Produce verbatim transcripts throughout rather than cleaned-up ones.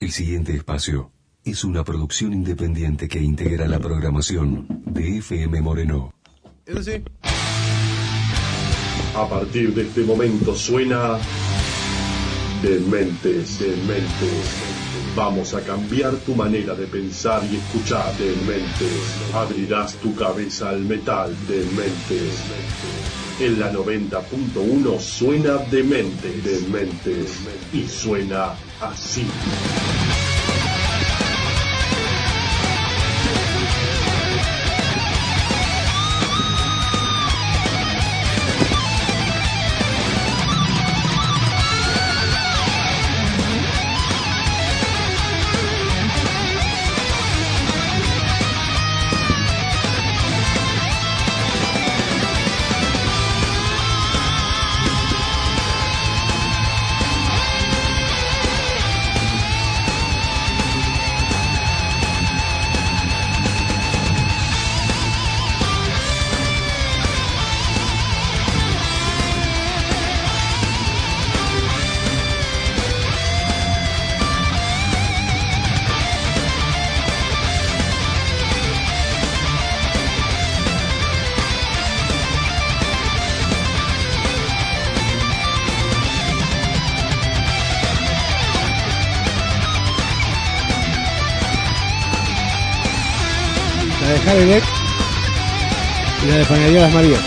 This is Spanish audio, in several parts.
El siguiente espacio es una producción independiente que integra la programación de F M Moreno. Eso sí. A partir de este momento suena Dementes, Dementes. Vamos a cambiar tu manera de pensar y escuchar. Dementes. Abrirás tu cabeza al metal. Dementes. En la noventa punto uno suena Dementes, Dementes. Y suena así. La de Harry Beck y la de Panadería Las Marías.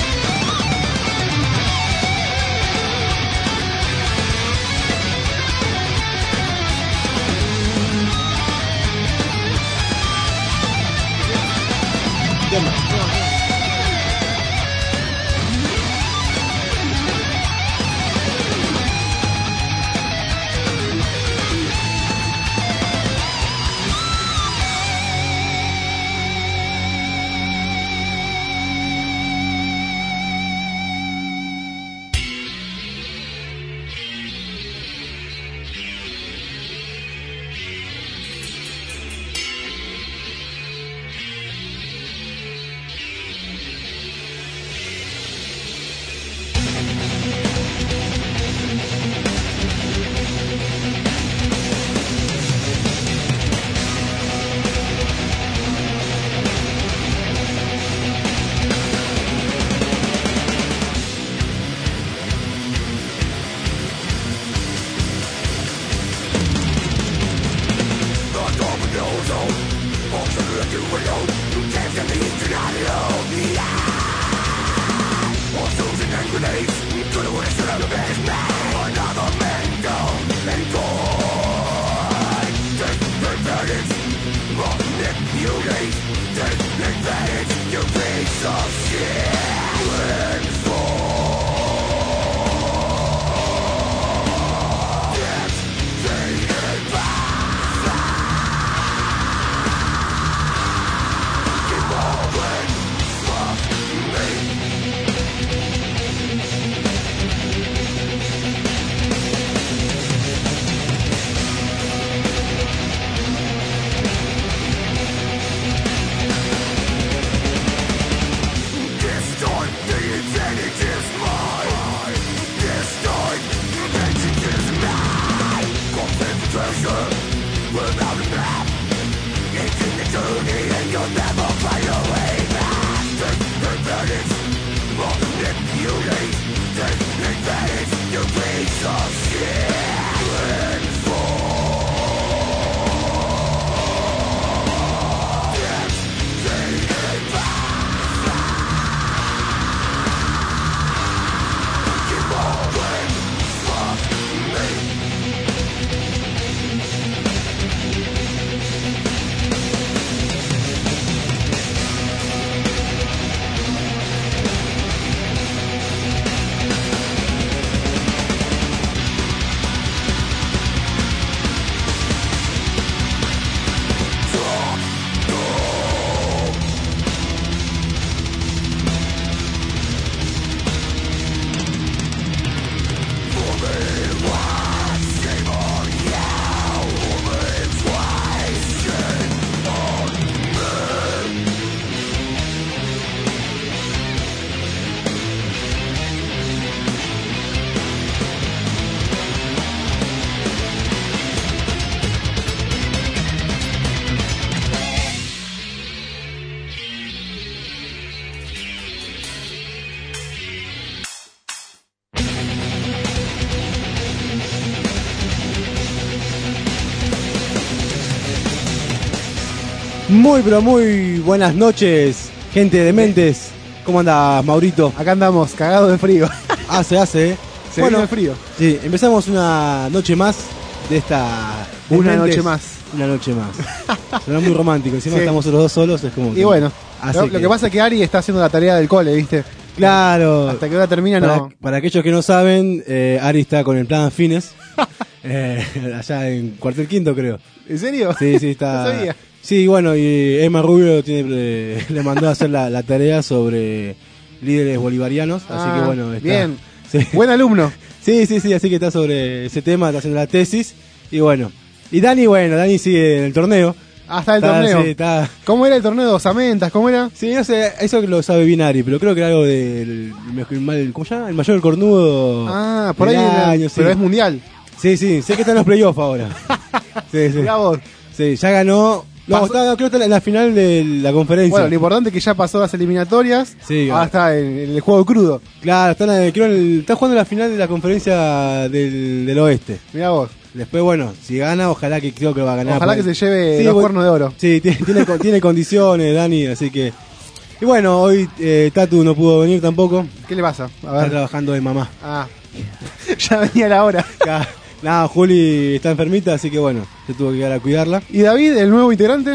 Muy, pero muy buenas noches, gente de mentes. ¿Cómo andás, Maurito? Acá andamos, cagados de frío. Hace, hace, ¿eh? Se bueno, viene el frío. Sí, empezamos una noche más de esta... Una Dementes. noche más. Una noche más. Suena muy romántico. Encima Sí. estamos los dos solos, es como... Y bueno, Así lo, lo que- que pasa es que Ari está haciendo la tarea del cole, ¿viste? Claro. Hasta que ahora termina, para, no. para aquellos que no saben, eh, Ari está con el plan Fines. eh, allá en Cuartel Quinto, creo. ¿En serio? Sí, sí, está. No sabía. Sí, bueno, y Emma Rubio tiene, eh, le mandó a hacer la, la tarea sobre líderes bolivarianos. Así Ah, que bueno, está. bien. Sí. Buen alumno. sí, sí, sí, así que está sobre ese tema, está haciendo la tesis. Y bueno. Y Dani, bueno, Dani sigue en el torneo. Hasta el Está- torneo. Sí, está. ¿Cómo era el torneo de osamentas? ¿Cómo era? Sí, no sé, eso lo sabe bien Ari, pero creo que era algo del. El, mal- ¿Cómo se llama? El mayor del cornudo. Ah, por ahí. del era- año, sí. Pero es mundial. Sí, sí, sé que está en los playoffs ahora. Sí, sí. Mirá vos. Sí, ya ganó. No, Pasó- está, creo que está en la final de la conferencia. Bueno, lo importante es que ya pasó las eliminatorias. Sí, ahora está en, en el juego crudo. Claro, está, en la- creo en el- está jugando la final de la conferencia del, del oeste. Mirá vos. Después, bueno, si gana, ojalá que creo que va a ganar. Ojalá que porque- se lleve Sí, los bueno, cuernos de oro. Sí, tiene, tiene, co- tiene condiciones, Dani, así que. Y bueno, hoy eh, Tatu no pudo venir tampoco. ¿Qué le pasa? A Está ver. trabajando de mamá. Ah. Ya venía la hora. Acá- Nada, Juli está enfermita, así que bueno, se tuvo que quedar a cuidarla. ¿Y David, el nuevo integrante?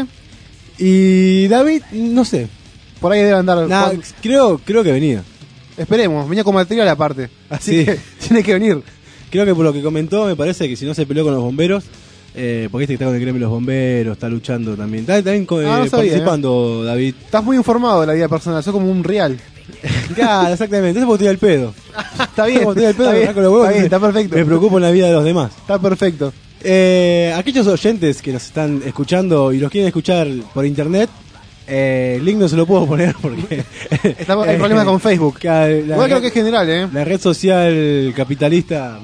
Y David, no sé. Por ahí debe andar. Nada, con- creo, creo que venía. Esperemos, venía con material aparte. Así Sí. que tiene que venir. Creo que por lo que comentó, me parece que si no se peleó con los bomberos, eh, porque este que está con el gremio de los bomberos, está luchando también. Está también co- Ah, no eh, sabía, participando, David. Estás muy informado de la vida personal, sos como un real. Claro, exactamente. Eso porque estoy al pedo. Está bien, Como estoy al pedo, está me bien, saco los huevos, está bien, entonces está perfecto. Me preocupo en la vida de los demás. Está perfecto. Eh, aquellos oyentes que nos están escuchando y los quieren escuchar por internet, eh, el link no se lo puedo poner porque Estamos- hay problemas con Facebook. Claro, la, Igual creo que es general, ¿eh? la red social capitalista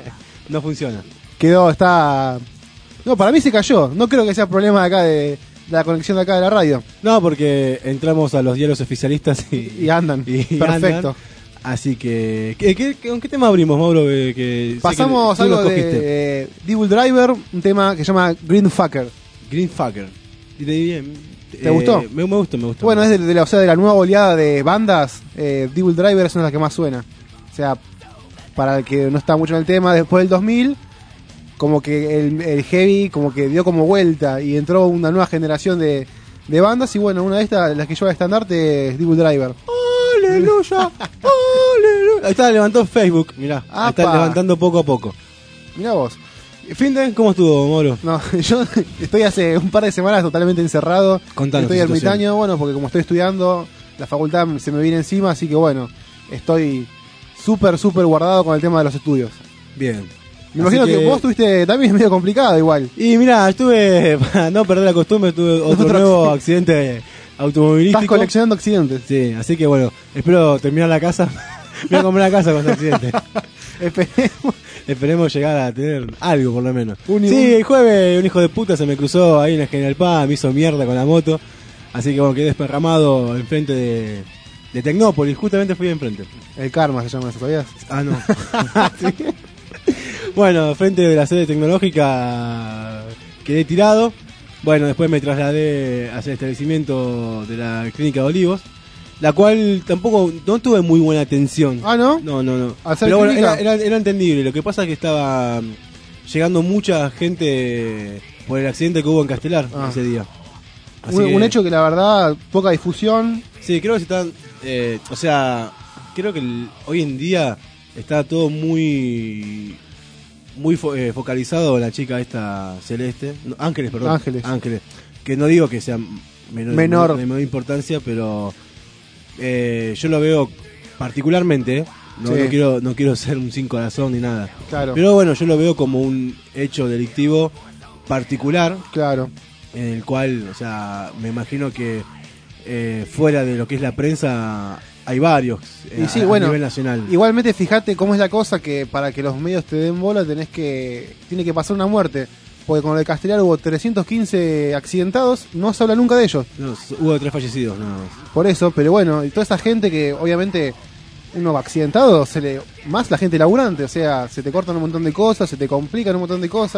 no funciona. Quedó, está... No, para mí se cayó. No creo que sea problema de acá de, de la conexión de acá de la radio. No, porque entramos a los diarios oficialistas y, Y andan. y Perfecto. andan. Así que, ¿qué, qué, qué- ¿con qué tema abrimos, Mauro? Que, que sé Pasamos que tú lo algo de escogiste. eh, Devil Driver, un tema que se llama Green Fucker. Green Fucker. Y te diría, ¿Te gustó? Me, me gustó, me gustó. Bueno, es de, de la, o sea, de la nueva oleada de bandas. Eh, Devil Driver es una de las que más suena. O sea, para el que no está mucho en el tema, después del dos mil, como que el, el heavy como que dio como vuelta y entró una nueva generación de, de bandas. Y bueno, una de estas, las que lleva de estandarte, es Devil Driver. ¡Aleluya! ¡Aleluya! Ahí está, levantó Facebook, mirá. Ahí está Apa. levantando poco a poco. Mirá vos. ¿Finde? ¿Cómo estuvo, Mauro? No, yo estoy hace un par de semanas totalmente encerrado. Contanos Estoy tu situación. ermitaño, bueno, porque como estoy estudiando, la facultad se me viene encima, así que bueno, estoy súper, súper guardado con el tema de los estudios. Bien. Me imagino que... vos tuviste también medio complicado igual. Y mirá, estuve, para no perder la costumbre, tuve otro Otro nuevo accidente. accidente automovilístico. Estás coleccionando accidentes. Sí, así que bueno, espero terminar la casa. Voy a comprar la casa con este accidente. Esperemos. Esperemos llegar a tener algo por lo menos. Un- sí, un- el jueves un hijo de puta se me cruzó ahí en el General Paz, me hizo mierda con la moto. Así que bueno, quedé desparramado enfrente de, de Tecnópolis, justamente fui enfrente. El karma se llama eso, ¿sabías? Ah, no. Bueno, frente de la sede tecnológica quedé tirado. Bueno, después me trasladé hacia el establecimiento de la clínica de Olivos, la cual tampoco no tuve muy buena atención. Ah, ¿no? No, no, no. ¿Al ser Pero bueno, clínica? era, era, era entendible. Lo que pasa es que estaba mm, llegando mucha gente por el accidente que hubo en Castelar Ah. ese día. Así Un, que- un hecho que la verdad, poca difusión. Sí, creo que se están. Eh, o sea, creo que el- hoy en día está todo muy. Muy fo- eh, focalizado en la chica esta celeste. No, Ángeles, perdón. Ángeles. Ángeles. Que no digo que sea menor, Menor. de menor importancia, pero. eh, yo lo veo particularmente. ¿eh? No, Sí. no quiero no quiero ser un sin corazón ni nada. Claro, Pero bueno, yo lo veo como un hecho delictivo particular claro. en el cual, o sea, me imagino que eh, fuera de lo que es la prensa hay varios eh, Y sí, a, a bueno, nivel nacional. Igualmente, fíjate cómo es la cosa que para que los medios te den bola tenés que tiene que pasar una muerte. Porque con el Castelar hubo trescientos quince accidentados, no se habla nunca de ellos. No, s- hubo tres fallecidos, nada más. Por eso, pero bueno, y toda esa gente que obviamente uno accidentado, se le más la gente laburante, o sea, se te cortan un montón de cosas, se te complican un montón de cosas.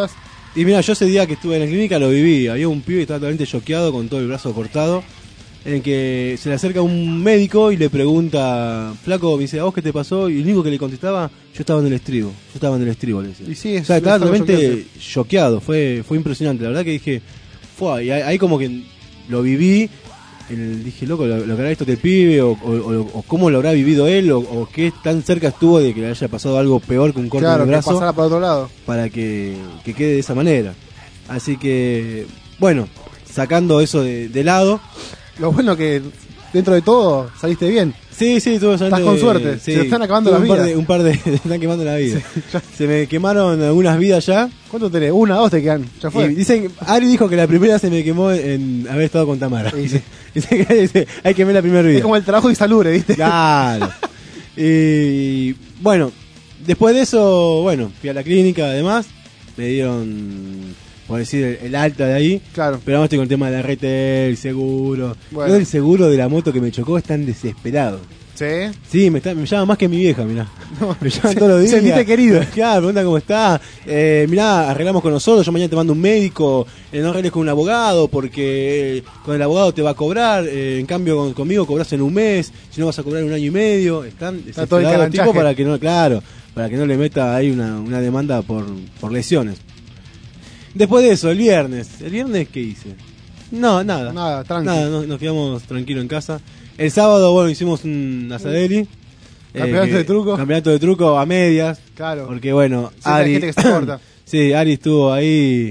Y mira, yo ese día que estuve en la clínica lo viví. Había un pibe que estaba totalmente choqueado con todo el brazo cortado, en el que se le acerca un médico y le pregunta, flaco, me dice, ¿a vos qué te pasó? Y el único que le contestaba, yo estaba en el estribo, yo estaba en el estribo, le decía. Y sí, o sea, es- estaba es algo totalmente choqueado, fue fue impresionante. La verdad que dije, fue y ahí, ahí como que lo viví, el, dije, loco, lo, lo que habrá visto este pibe, o, o, o, o cómo lo habrá vivido él, o, o qué tan cerca estuvo de que le haya pasado algo peor que un corte Claro, en el que brazo, pasara para otro lado. para que, que quede de esa manera. Así que, bueno, sacando eso de, de lado. Lo bueno que dentro de todo saliste bien. Sí, sí, tuve Estás con suerte. Se te están acabando tuve las un par vidas. de, un par de se están quemando la vida. Se me quemaron algunas vidas ya. ¿Cuánto tenés? Una, dos te quedan. Ya fue. Y dicen, Ari dijo que la primera se me quemó en haber estado con Tamara. Sí, sí. Dice que dice, hay que ver la primera vida. Es como el trabajo insalubre, ¿viste? Claro. Y bueno, después de eso, bueno, fui a la clínica además. Me dieron, por decir, el, el alta de ahí. Claro. Pero ahora estoy con el tema de la R T, el seguro. Bueno. Yo el seguro de la moto que me chocó es tan desesperado. Sí. Sí, me, está, me llama más que mi vieja, mirá. No, Me llaman se- todos los días. sentite querido. Claro, pregunta cómo está. Eh, mirá, arreglamos con nosotros, yo mañana te mando un médico, eh, no arregles con un abogado porque eh, con el abogado te va a cobrar, eh, en cambio con- conmigo cobras en un mes, si no vas a cobrar en un año y medio. Están Está todo el desesperados tipo caranchaje. para que no, claro, para que no le meta ahí una, una demanda por, por lesiones. Después de eso, el viernes. ¿El viernes qué hice? No, nada. Nada, tranqui. Nada, nos, nos quedamos tranquilos en casa. El sábado, bueno, hicimos un asadeli. Campeonato que- de truco. Campeonato de truco a medias. Claro. Porque bueno, Siempre hay Ari. gente que se corta. Sí, Ari estuvo ahí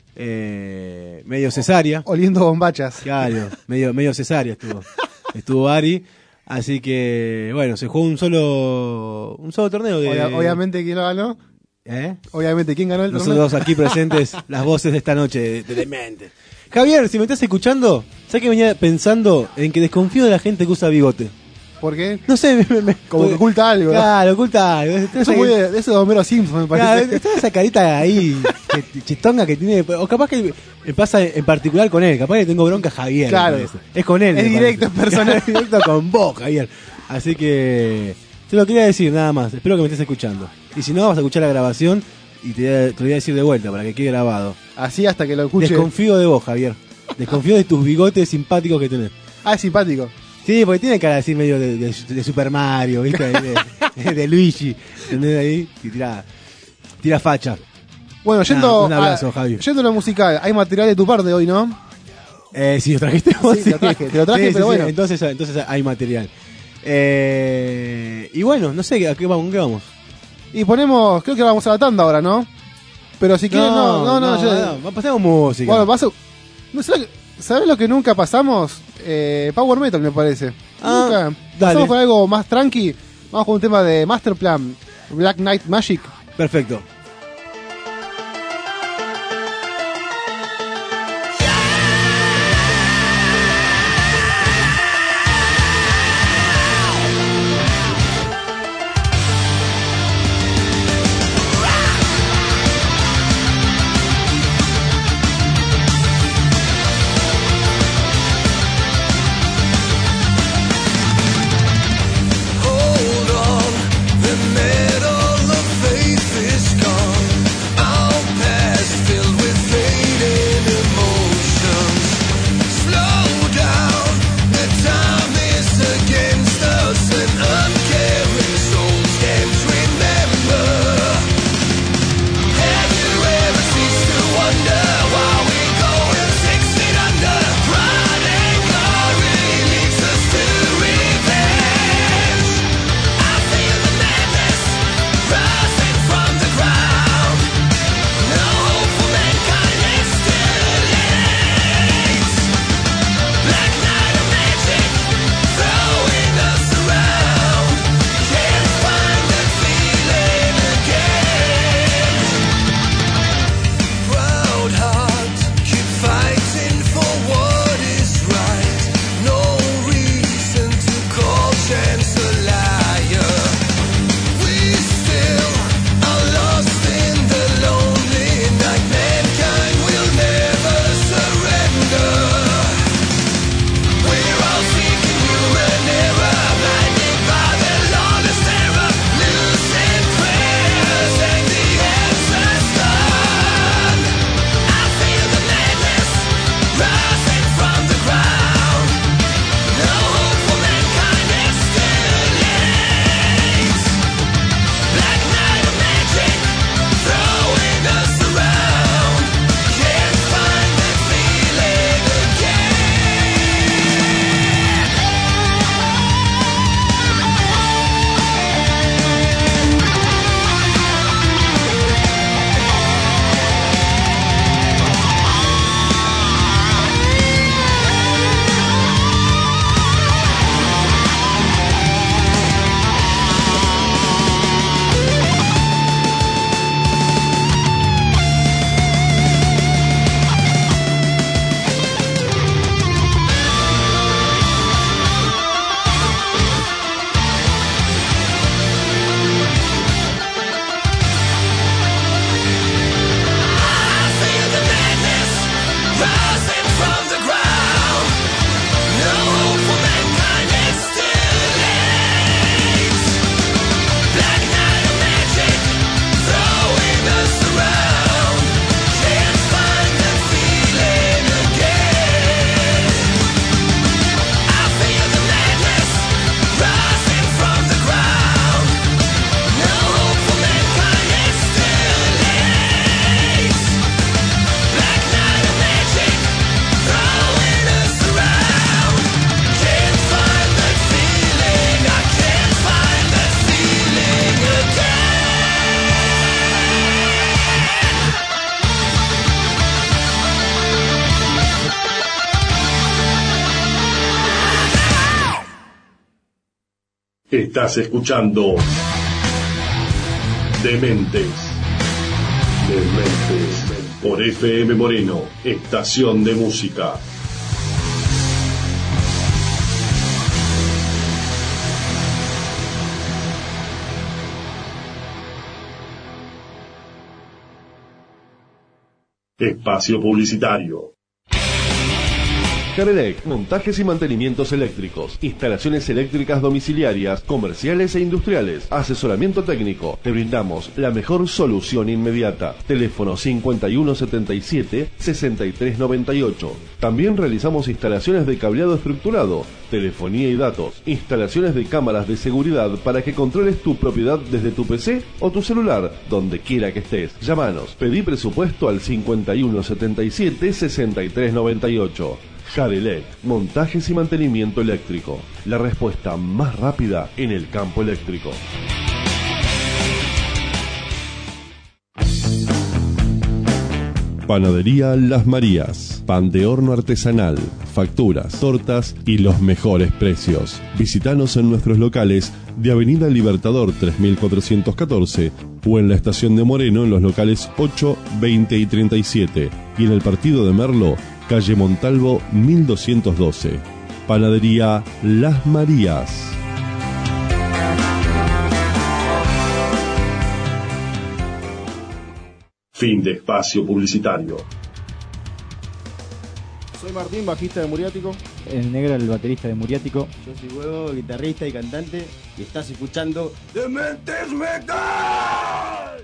eh, medio cesárea. Oliendo bombachas. Claro, medio, medio cesárea estuvo. Estuvo Ari. Así que, bueno, se jugó un solo un solo torneo de. Obvia- obviamente, ¿quién lo ganó? ¿Eh? Obviamente, ¿quién ganó el torneo? Nosotros aquí presentes, las voces de esta noche de, de Demente. Javier, si me estás escuchando, ¿sabes que venía pensando en que desconfío de la gente que usa bigote? ¿Por qué? No sé, me, me- Como que oculta algo. ¿no? Claro, oculta algo. Eso es muy de, de eso de Homero Simpson, me Claro, parece. está esa carita ahí, que- chistonga que tiene. O capaz que me pasa en particular con él. Capaz que tengo bronca a Javier. Claro. me parece. Es con él. Es me directo, parece. es personal. Es directo con vos, Javier. Así que. Te lo quería decir nada más. Espero que me estés escuchando. Y si no, vas a escuchar la grabación y te, te lo voy a decir de vuelta para que quede grabado. Así hasta que lo escuche. Desconfío de vos, Javier. Desconfío de tus bigotes simpáticos que tenés. Ah, es simpático. Sí, porque tiene cara así medio de, de- de Super Mario, ¿viste? Ahí De, de Luigi. ¿Entendés ahí? Y tira, tira facha. Bueno, yendo, Nah, un abrazo, a, Javi. yendo a lo musical, hay material de tu parte hoy, ¿no? Eh, sí, lo trajiste vos. Sí, te lo traje, te lo traje, pero bueno. Entonces, entonces hay material. Eh, y bueno, no sé, ¿a qué vamos? ¿a qué vamos? Y ponemos, creo que vamos a la tanda ahora, ¿no? Pero si quieren, no, no, no. yo- no, pasemos música. Bueno, paso. No, ¿sabes, ¿sabes lo que nunca pasamos? Eh, Power Metal, me parece. Ah, nunca. dale. Pasamos con algo más tranqui. Vamos con un tema de Masterplan, Black Knight Magic. Perfecto. Hold on, the metal of faith is gone. Estás escuchando Dementes. Dementes. Por F M Moreno, estación de música. Espacio publicitario. Carelec, montajes y mantenimientos eléctricos, instalaciones eléctricas domiciliarias, comerciales e industriales, asesoramiento técnico. Te brindamos la mejor solución inmediata. Teléfono cincuenta y uno setenta y siete, sesenta y tres noventa y ocho. También realizamos instalaciones de cableado estructurado, telefonía y datos, instalaciones de cámaras de seguridad para que controles tu propiedad desde tu P C o tu celular, donde quiera que estés. Llámanos, pedí presupuesto al cincuenta y uno setenta y siete, sesenta y tres noventa y ocho. Carelec, montajes y mantenimiento eléctrico. La respuesta más rápida en el campo eléctrico. Panadería Las Marías. Pan de horno artesanal, facturas, tortas y los mejores precios. Visítanos en nuestros locales de Avenida Libertador tres mil cuatrocientos catorce o en la estación de Moreno en los locales ocho, veinte y treinta y siete y en el partido de Merlo, calle Montalvo mil doscientos doce. Panadería Las Marías. Fin de espacio publicitario. Soy Martín, bajista de Muriático. El negro, el baterista de Muriático. Yo soy Huevo, guitarrista y cantante. Y estás escuchando Dementes Metal.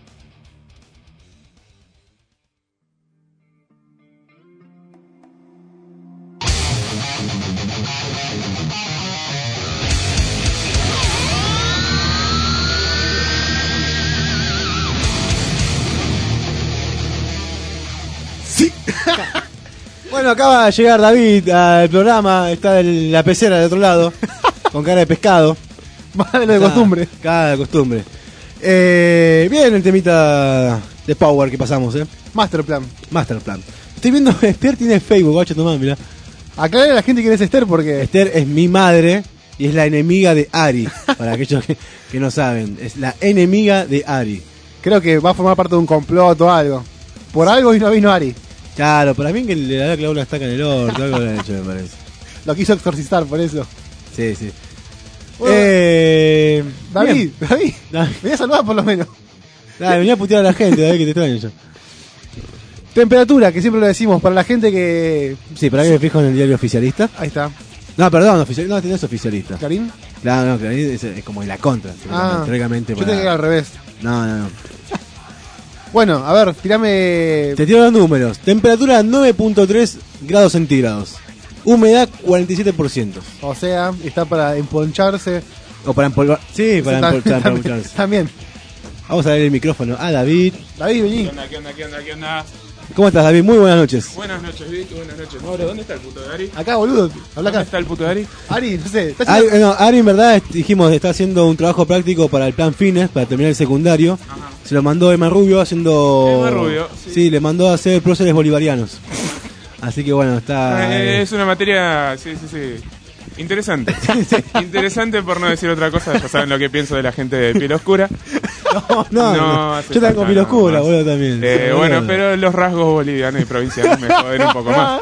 Sí. Bueno, acaba de llegar David al programa, está en la pecera del otro lado, con cara de pescado. Más de lo de costumbre. Cara de costumbre. Eh, bien el temita de Power que pasamos, ¿eh? Masterplan. Masterplan. Estoy viendo, Esther tiene Facebook, guacho, tomá, mirá. Aclaré a la gente quién es Esther porque... Esther es mi madre y es la enemiga de Ari, para aquellos que, que no saben. Es la enemiga de Ari. Creo que va a formar parte de un complot o algo. Por algo vino, vino Ari. Claro, para mí que le había clavado una estaca en el orto, algo le han hecho, me parece. Lo quiso exorcistar, por eso. Sí, sí. Bueno, eh, David, bien. David, David. venía a saludar por lo menos. Dale, venía a putear a la gente, David, que te extraño yo. Temperatura, que siempre lo decimos, para la gente que... Sí, para que me fijo en el diario oficialista. Ahí está. No, perdón, oficial, no, este no es oficialista. ¿Clarín? Claro, no, Clarín es, es como de la contra. Ah, teóricamente yo para... tenía que ir al revés. No, no, no. Bueno, a ver, tirame... Te tiro los números. Temperatura nueve punto tres grados centígrados. Humedad cuarenta y siete por ciento. O sea, está para emponcharse. O para empolvar. Sí, para También, empolvar. Para también, empolvarse. también. Vamos a ver el micrófono a David. David, vení. ¿Qué onda, qué onda, qué onda, qué onda? ¿Cómo estás, David? Muy buenas noches. Buenas noches, Vic, buenas noches. Mauro, ¿dónde está el puto de Ari? Acá, boludo. Habla ¿Dónde acá. está el puto de Ari? Ari, no sé. ¿estás Ari, haciendo- no, Ari, en verdad, est- dijimos, está haciendo un trabajo práctico para el plan Fines, para terminar el secundario. Ajá. Se lo mandó Emma Rubio haciendo... Emma Rubio, sí. sí. le mandó a hacer próceres bolivarianos. Así que bueno, está... Eh, eh, es una materia, sí, sí, sí. Interesante. Interesante por no decir otra cosa. Ya saben lo que pienso de la gente de piel oscura. no, no, No hace yo también falta con piel nada oscura, más. boludo, también. Eh, Sí, bueno, boludo. pero los rasgos bolivianos y provincianos me joden un poco más.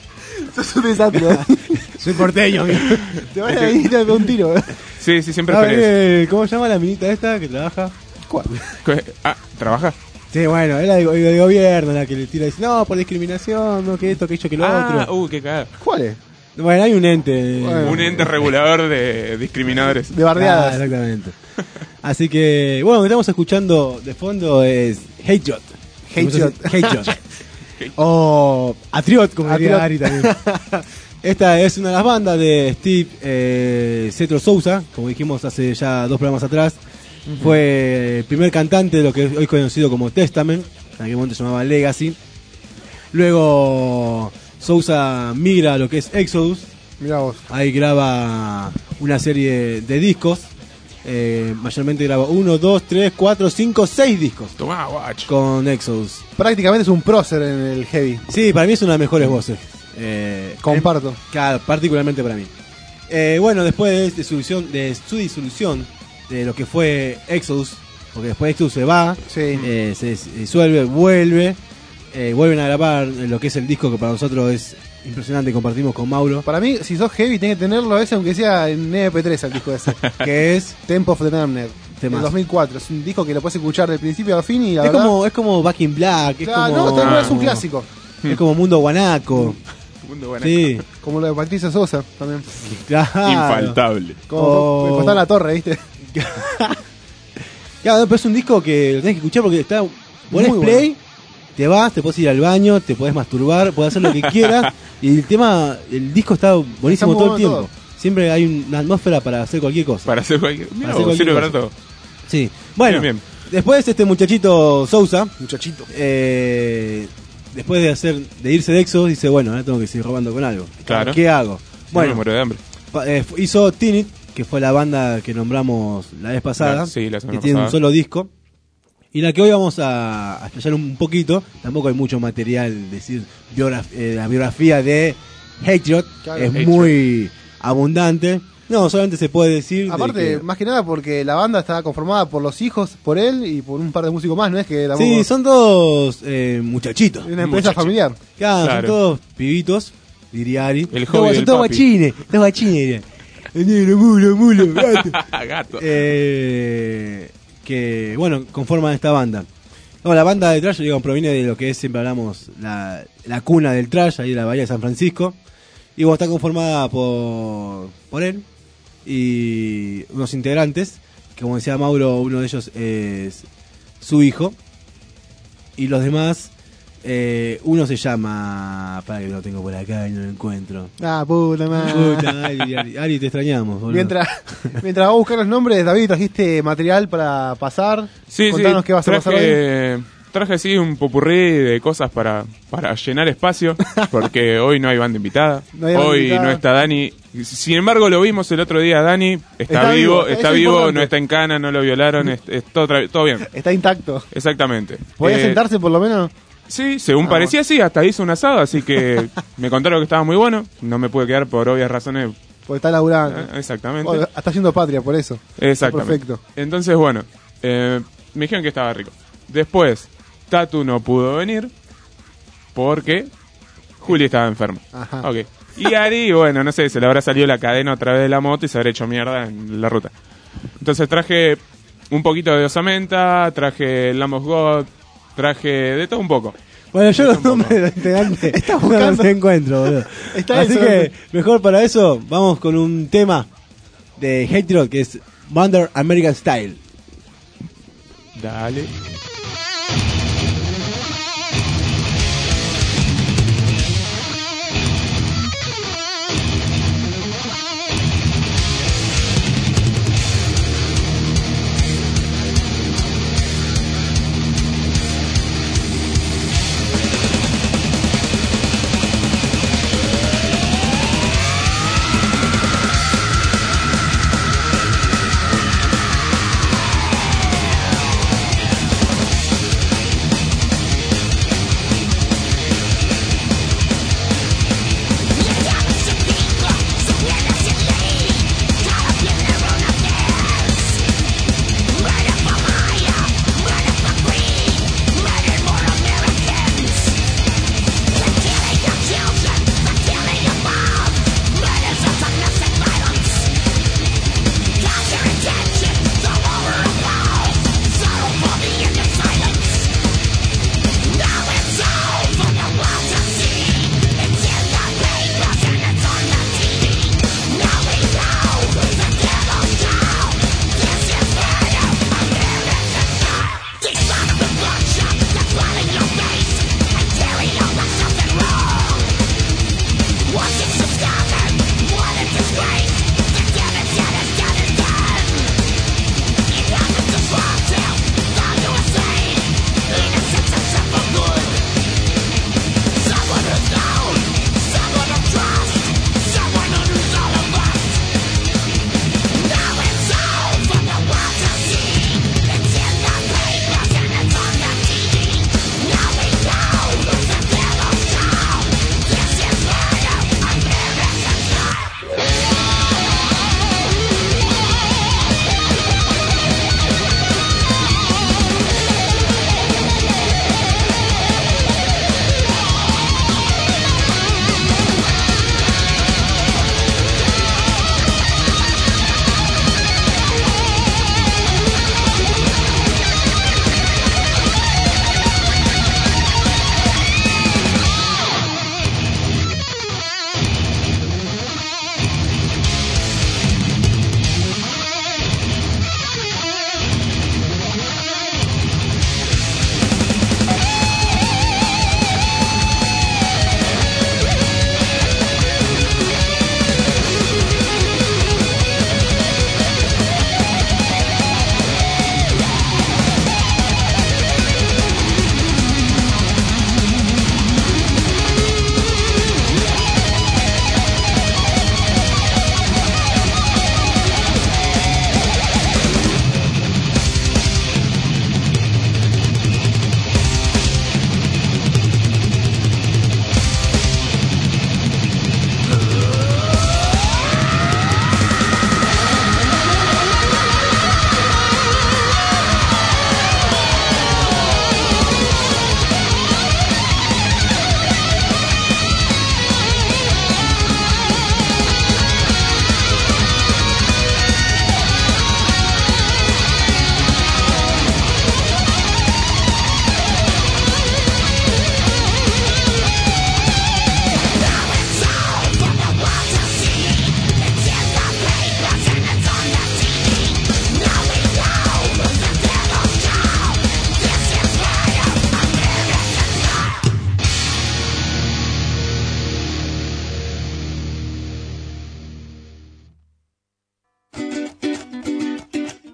Sos un desastre. Soy porteño, amigo. Te van a venir a dar un tiro. Sí, sí, siempre A esperé ver, ¿cómo se llama la minita esta que trabaja? ¿Cuál? eso. Ah, ¿trabaja? Sí, bueno, es la de, de gobierno, la que le tira y dice, no, por discriminación, no, que esto, que ello, que lo Ah, otro. uh, qué cagada. ¿Cuál es? Bueno, hay un ente. Bueno. Un ente regulador de discriminadores. De bardeadas. Ah, exactamente. Así que, bueno, lo que estamos escuchando de fondo es Hate Shot. Hate Shot. Hate Shot. O Atriot, como diría Ari Atriot. también. Esta es una de las bandas de Steve eh, Cetro Sousa, como dijimos hace ya dos programas atrás. Fue el primer cantante de lo que es hoy conocido como Testament, en aquel momento se llamaba Legacy. Luego Sousa migra a lo que es Exodus. Mirá vos. Ahí graba una serie de discos. Eh, mayormente graba uno, dos, tres, cuatro, cinco, seis discos Tomá, guacho. con Exodus. Prácticamente es un prócer en el heavy. Sí, para mí es una de las mejores voces. Eh, Comparto. em- claro, particularmente para mí. Eh, bueno, después de, disolución, de su disolución, de lo que fue Exodus, porque después Exodus se va, Sí. eh, se, se disuelve, vuelve, eh, vuelven a grabar lo que es el disco que para nosotros es impresionante, compartimos con Mauro, Para mí, si sos heavy, tenés que tenerlo ese, aunque sea en eme pe tres el disco ese. que es Tempo of the Damned, del Temazo. dos mil cuatro. Es un disco que lo puedes escuchar del principio al fin y la es verdad... como es como Back in Black, es Claro, como no, tal vez es un como- clásico. es como Mundo Guanaco. Mundo bueno. Sí, Como lo de Patricia Sosa también. claro. Infaltable. Como Oh. me faltaba la torre, ¿viste? Claro, pero es un disco que lo tenés que escuchar porque está pones Muy play, bueno. te vas, te puedes ir al baño, te podés masturbar, podés hacer lo que quieras y el tema, el disco está buenísimo Está muy todo el bueno tiempo. todo. Siempre hay una atmósfera para hacer cualquier cosa. Para hacer cualquier. Mira, hacer vos, cualquier sirve para cosa. todo. Sí. Bueno, Bien, bien. después este muchachito Sousa, Muchachito. eh, después de hacer de irse de Exodus, dice, bueno, ahora tengo que seguir robando con algo. Claro. ¿Qué hago? Bueno, me Bueno, muero de hambre. pa- eh, fu- hizo Tinit, que fue la banda que nombramos la vez pasada, La- sí, la semana que tiene un pasada. solo disco. Y la que hoy vamos a, a explayar un poquito, tampoco hay mucho material, decir, biograf- eh, la biografía de Hatred Claro. es Hatred. muy abundante. No, solamente se puede decir de Aparte, que- más que nada porque la banda estaba conformada por los hijos, por él y por un par de músicos más, no es que tampoco- sí, son todos eh, muchachitos. una empresa Muchacho. familiar. Claro, Claro. son todos pibitos, diría Ari. El No, hobby son del todos papi. guachines, todos guachines, diría. El negro, mulo, mulo, gato. Gato. Eh, que bueno, conforman esta banda. No, la banda de trash, digamos, proviene de lo que es, siempre hablamos, la, la cuna del trash, ahí en la bahía de San Francisco. Y bueno, está conformada por, por él y unos integrantes, que como decía Mauro, uno de ellos es su hijo. Y los demás, eh, uno se llama, para que lo tengo por acá y no lo encuentro. Ah, puta madre. Puta, Ari, Ari, Ari, te extrañamos, boludo. Mientras, mientras vamos a buscar los nombres, David, trajiste material para pasar. Sí, Contanos sí. qué vas a pasar hoy. traje, traje así un popurrí de cosas para, para llenar espacio, porque hoy no hay banda invitada. No hay banda hoy invitada. no está Dani. Sin embargo, lo vimos el otro día, Dani. Está, Está vivo, vivo, está eso es vivo, importante. no está en cana, no lo violaron, es, es todo, tra- todo bien. Está intacto. Exactamente. ¿Podía Eh, sentarse por lo menos? Sí, según Ah, parecía, sí, hasta hizo un asado, así que me contaron que estaba muy bueno. No me pude quedar por obvias razones. Porque está laburando. eh, Exactamente. Oh, está haciendo patria, por eso. Exactamente. Perfecto. Entonces, bueno, eh, me dijeron que estaba rico. Después, Tatu no pudo venir porque Juli estaba enferma. Ajá. Ok. Y Ari, bueno, no sé, se le habrá salido la cadena otra vez de la moto y se habrá hecho mierda en la ruta. Entonces traje un poquito de osamenta, traje Lamb of God, traje de todo un poco. Bueno, yo los un poco. nombres de los integrantes Está no buscando. los encuentro, boludo. Está Así eso, que, ¿no? mejor para eso, vamos con un tema de Hatred que es Wonder American Style. Dale. Wonder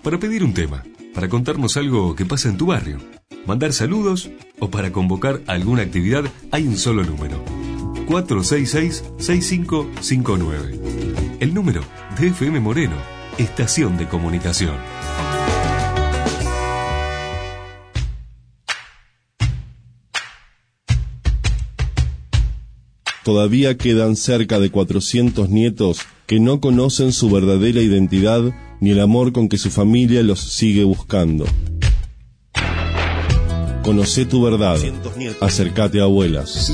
para pedir un tema, para contarnos algo que pasa en tu barrio, mandar saludos o para convocar alguna actividad, hay un solo número. cuatro seis seis, seis cinco cinco nueve. El número de F M Moreno, estación de comunicación. Todavía quedan cerca de cuatrocientos nietos que no conocen su verdadera identidad ni el amor con que su familia los sigue buscando. Conocé tu verdad. Acércate a Abuelas.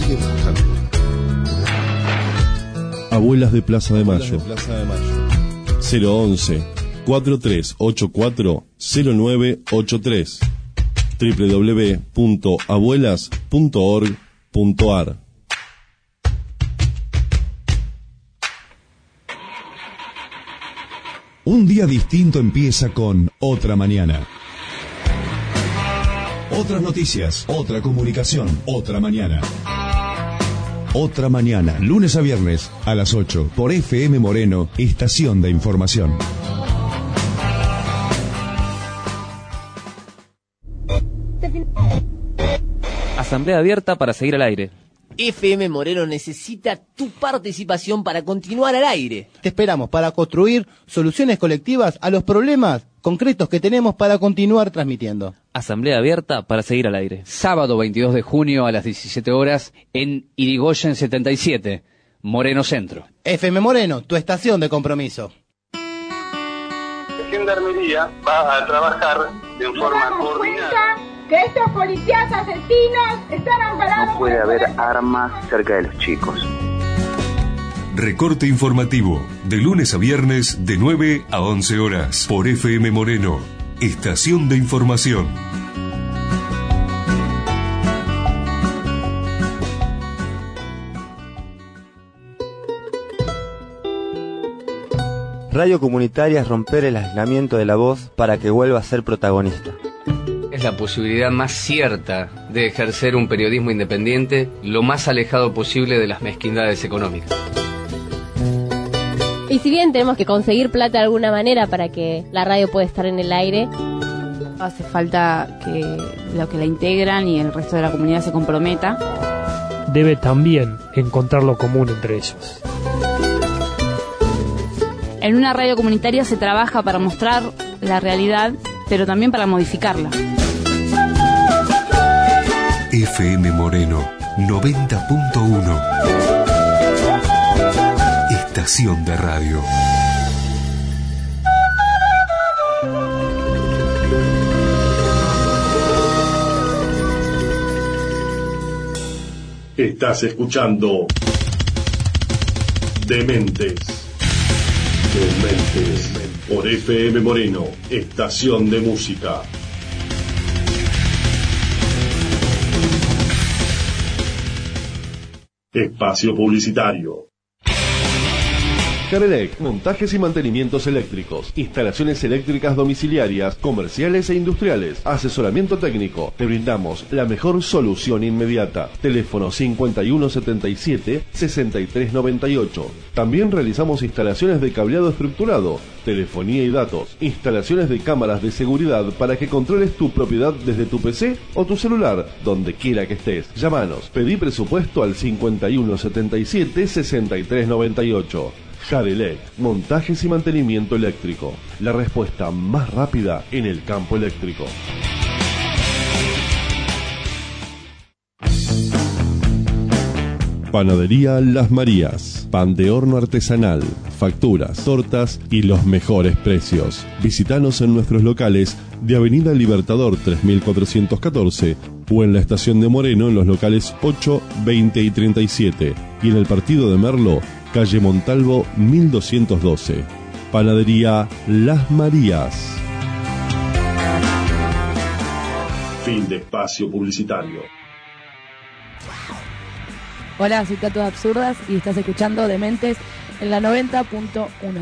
Abuelas de Plaza de Mayo. cero once, cuatro tres ocho cuatro, cero nueve ocho tres. doble u doble u doble u punto abuelas punto org punto a r. Un día distinto empieza con Otra Mañana. Otras noticias, otra comunicación, otra mañana. Otra Mañana, lunes a viernes a las ocho, por F M Moreno, estación de información. Asamblea abierta para seguir al aire. F M Moreno necesita tu participación para continuar al aire. Te esperamos para construir soluciones colectivas a los problemas concretos que tenemos para continuar transmitiendo. Asamblea abierta para seguir al aire. Sábado veintidós de junio a las diecisiete horas en Irigoyen setenta y siete, Moreno Centro. F M Moreno, tu estación de compromiso. La Gendarmería va a trabajar en forma coordinada. Que estos policías asesinos están amparados. No puede haber armas cerca de los chicos. Recorte informativo, de lunes a viernes de nueve a once horas, por F M Moreno, estación de información. Radio comunitaria es romper el aislamiento de la voz para que vuelva a ser protagonista. Es la posibilidad más cierta de ejercer un periodismo independiente lo más alejado posible de las mezquindades económicas. Y si bien tenemos que conseguir plata de alguna manera para que la radio pueda estar en el aire, hace falta que los que la integran y el resto de la comunidad se comprometa. Debe también encontrar lo común entre ellos. En una radio comunitaria se trabaja para mostrar la realidad, pero también para modificarla. F M Moreno noventa punto uno, estación de radio. Estás escuchando Dementes. Dementes por F M Moreno, estación de música. Espacio publicitario. Carelec, montajes y mantenimientos eléctricos, instalaciones eléctricas domiciliarias, comerciales e industriales, asesoramiento técnico. Te brindamos la mejor solución inmediata. Teléfono cincuenta y uno setenta y siete, sesenta y tres noventa y ocho. También realizamos instalaciones de cableado estructurado, telefonía y datos, instalaciones de cámaras de seguridad para que controles tu propiedad desde tu P C o tu celular, donde quiera que estés. Llámanos, pedí presupuesto al cincuenta y uno setenta y siete, sesenta y tres noventa y ocho. Carelec, montajes y mantenimiento eléctrico. La respuesta más rápida en el campo eléctrico. Panadería Las Marías. Pan de horno artesanal, facturas, tortas y los mejores precios. Visítanos en nuestros locales de Avenida Libertador tres mil cuatrocientos catorce o en la estación de Moreno en los locales ocho, veinte y treinta y siete y en el partido de Merlo, calle Montalvo mil doscientos doce. Panadería Las Marías. Fin de espacio publicitario. Hola, soy Tato Absurdas y estás escuchando Dementes en la noventa punto uno.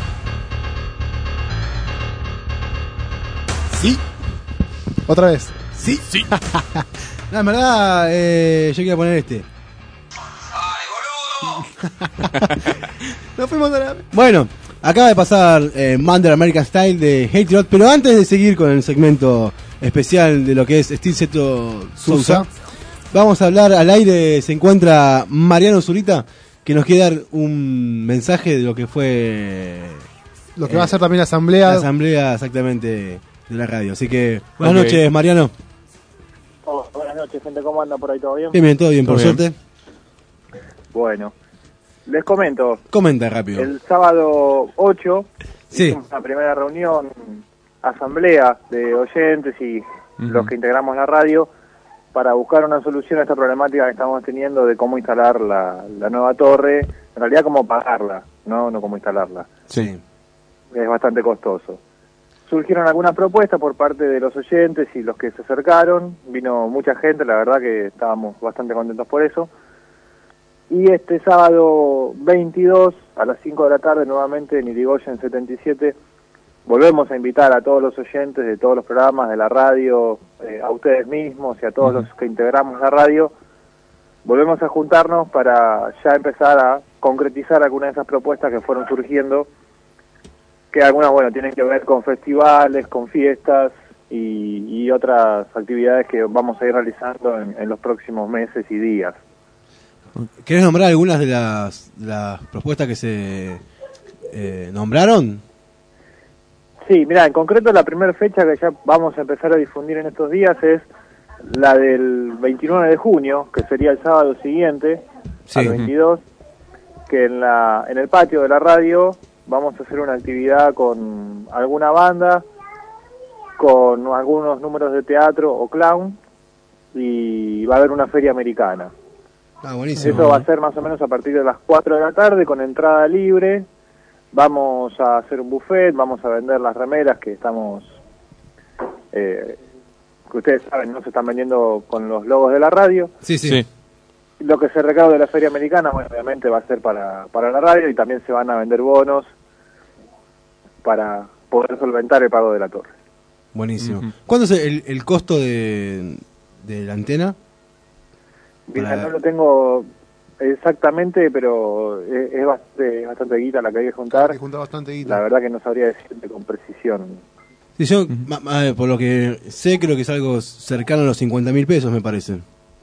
Sí. Otra vez. Sí. Sí. No, en verdad, eh, yo quería poner este. Nos fuimos a la... Bueno, Acaba de pasar eh, Mother American Style de Hate Rod, pero antes de seguir con el segmento especial de lo que es Steel Seto Sousa, vamos a hablar al aire. Se encuentra Mariano Zurita, que nos quiere dar un mensaje de lo que fue lo que eh, va a ser también la asamblea la asamblea exactamente de la radio. Así que buenas okay. noches, Mariano. Oh, buenas noches, gente, ¿cómo anda por ahí? ¿Todo bien? Bien, bien, todo bien, ¿Todo por bien? suerte. Bueno, les comento. Comenta rápido. El sábado ocho sí. hicimos una primera reunión, asamblea de oyentes y uh-huh. los que integramos la radio, para buscar una solución a esta problemática que estamos teniendo de cómo instalar la, la nueva torre, en realidad cómo pagarla, no, no cómo instalarla. Sí. Es bastante costoso. Surgieron algunas propuestas por parte de los oyentes y los que se acercaron, vino mucha gente, la verdad que estábamos bastante contentos por eso. Y este sábado veintidós a las cinco de la tarde, nuevamente en Irigoyen setenta y siete, volvemos a invitar a todos los oyentes de todos los programas de la radio, eh, a ustedes mismos y a todos uh-huh. los que integramos la radio. Volvemos a juntarnos para ya empezar a concretizar algunas de esas propuestas que fueron surgiendo, que algunas, bueno, tienen que ver con festivales, con fiestas y, y otras actividades que vamos a ir realizando en, en los próximos meses y días. ¿Querés nombrar algunas de las, de las propuestas que se eh, nombraron? Sí, mira, en concreto la primera fecha que ya vamos a empezar a difundir en estos días es la del veintinueve de junio, que sería el sábado siguiente, sí. al veintidós, que en, la, en el patio de la radio vamos a hacer una actividad con alguna banda, con algunos números de teatro o clown, y va a haber una feria americana. Ah, buenísimo. Eso va a ser más o menos a partir de las cuatro de la tarde, con entrada libre. Vamos a hacer un buffet, vamos a vender las remeras que estamos, eh, que ustedes saben, no se están vendiendo con los logos de la radio. Sí, sí. sí. Lo que se recaude de la feria americana, bueno, obviamente va a ser para, para la radio, y también se van a vender bonos para poder solventar el pago de la torre. Buenísimo. Uh-huh. ¿Cuánto es el, el costo de, de la antena? Mira, para... no lo tengo exactamente, pero es, es bastante, bastante guita la que hay que juntar. Hay que juntar bastante guita. La verdad que no sabría decirte con precisión. Sí, yo, uh-huh. por lo que sé, creo que es algo cercano a los cincuenta mil pesos, me parece.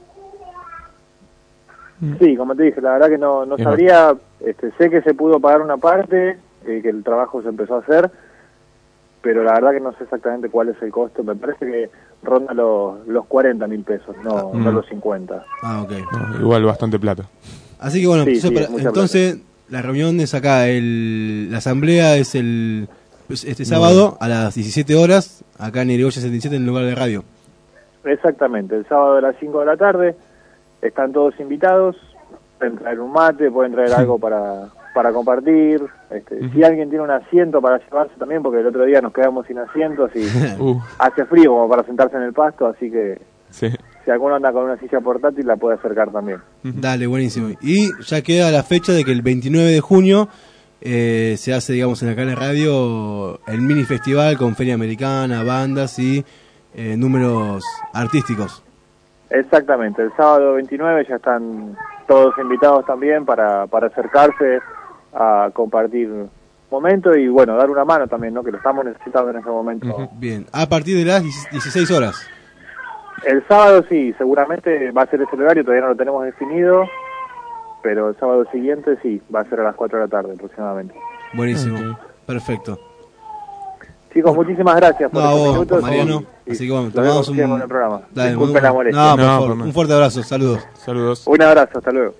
Sí, como te dije, la verdad que no, no sabría, este, sé que se pudo pagar una parte, eh, que el trabajo se empezó a hacer, pero la verdad que no sé exactamente cuál es el costo. Me parece que ronda los, los cuarenta mil pesos, no, ah, no mm. los cincuenta. Ah, ok. No, igual bastante plata. Así que bueno, sí, entonces, sí, para, entonces la reunión es acá, el, la asamblea es el este sábado a las diecisiete horas, acá en Irigoyen setenta y siete, en el lugar de radio. Exactamente, el sábado a las cinco de la tarde. Están todos invitados, pueden traer un mate, pueden traer algo para, para compartir. Este, uh-huh. Si alguien tiene un asiento para llevarse también, porque el otro día nos quedamos sin asientos y uh. hace frío como para sentarse en el pasto, así que sí. si alguno anda con una silla portátil la puede acercar también. Uh-huh. Dale, buenísimo. Y ya queda la fecha de que el veintinueve de junio eh, se hace, digamos, en la Canal Radio el mini festival con feria americana, bandas y eh, números artísticos. Exactamente, el sábado veintinueve ya están todos invitados también para, para acercarse a compartir momento y bueno, dar una mano también, ¿no? Que lo estamos necesitando en este momento. Uh-huh. Bien, a partir de las dieciséis horas. El sábado sí, seguramente va a ser ese horario, todavía no lo tenemos definido, pero el sábado siguiente sí, va a ser a las cuatro de la tarde aproximadamente. Buenísimo, okay. Perfecto. Chicos, muchísimas gracias por no, estos vos, minutos. Mariano, y, así que bueno, tomamos un... con el programa. Dale, Disculpen la molestia. No, por no, favor, por un fuerte abrazo, saludos. Saludos. Un abrazo, hasta luego.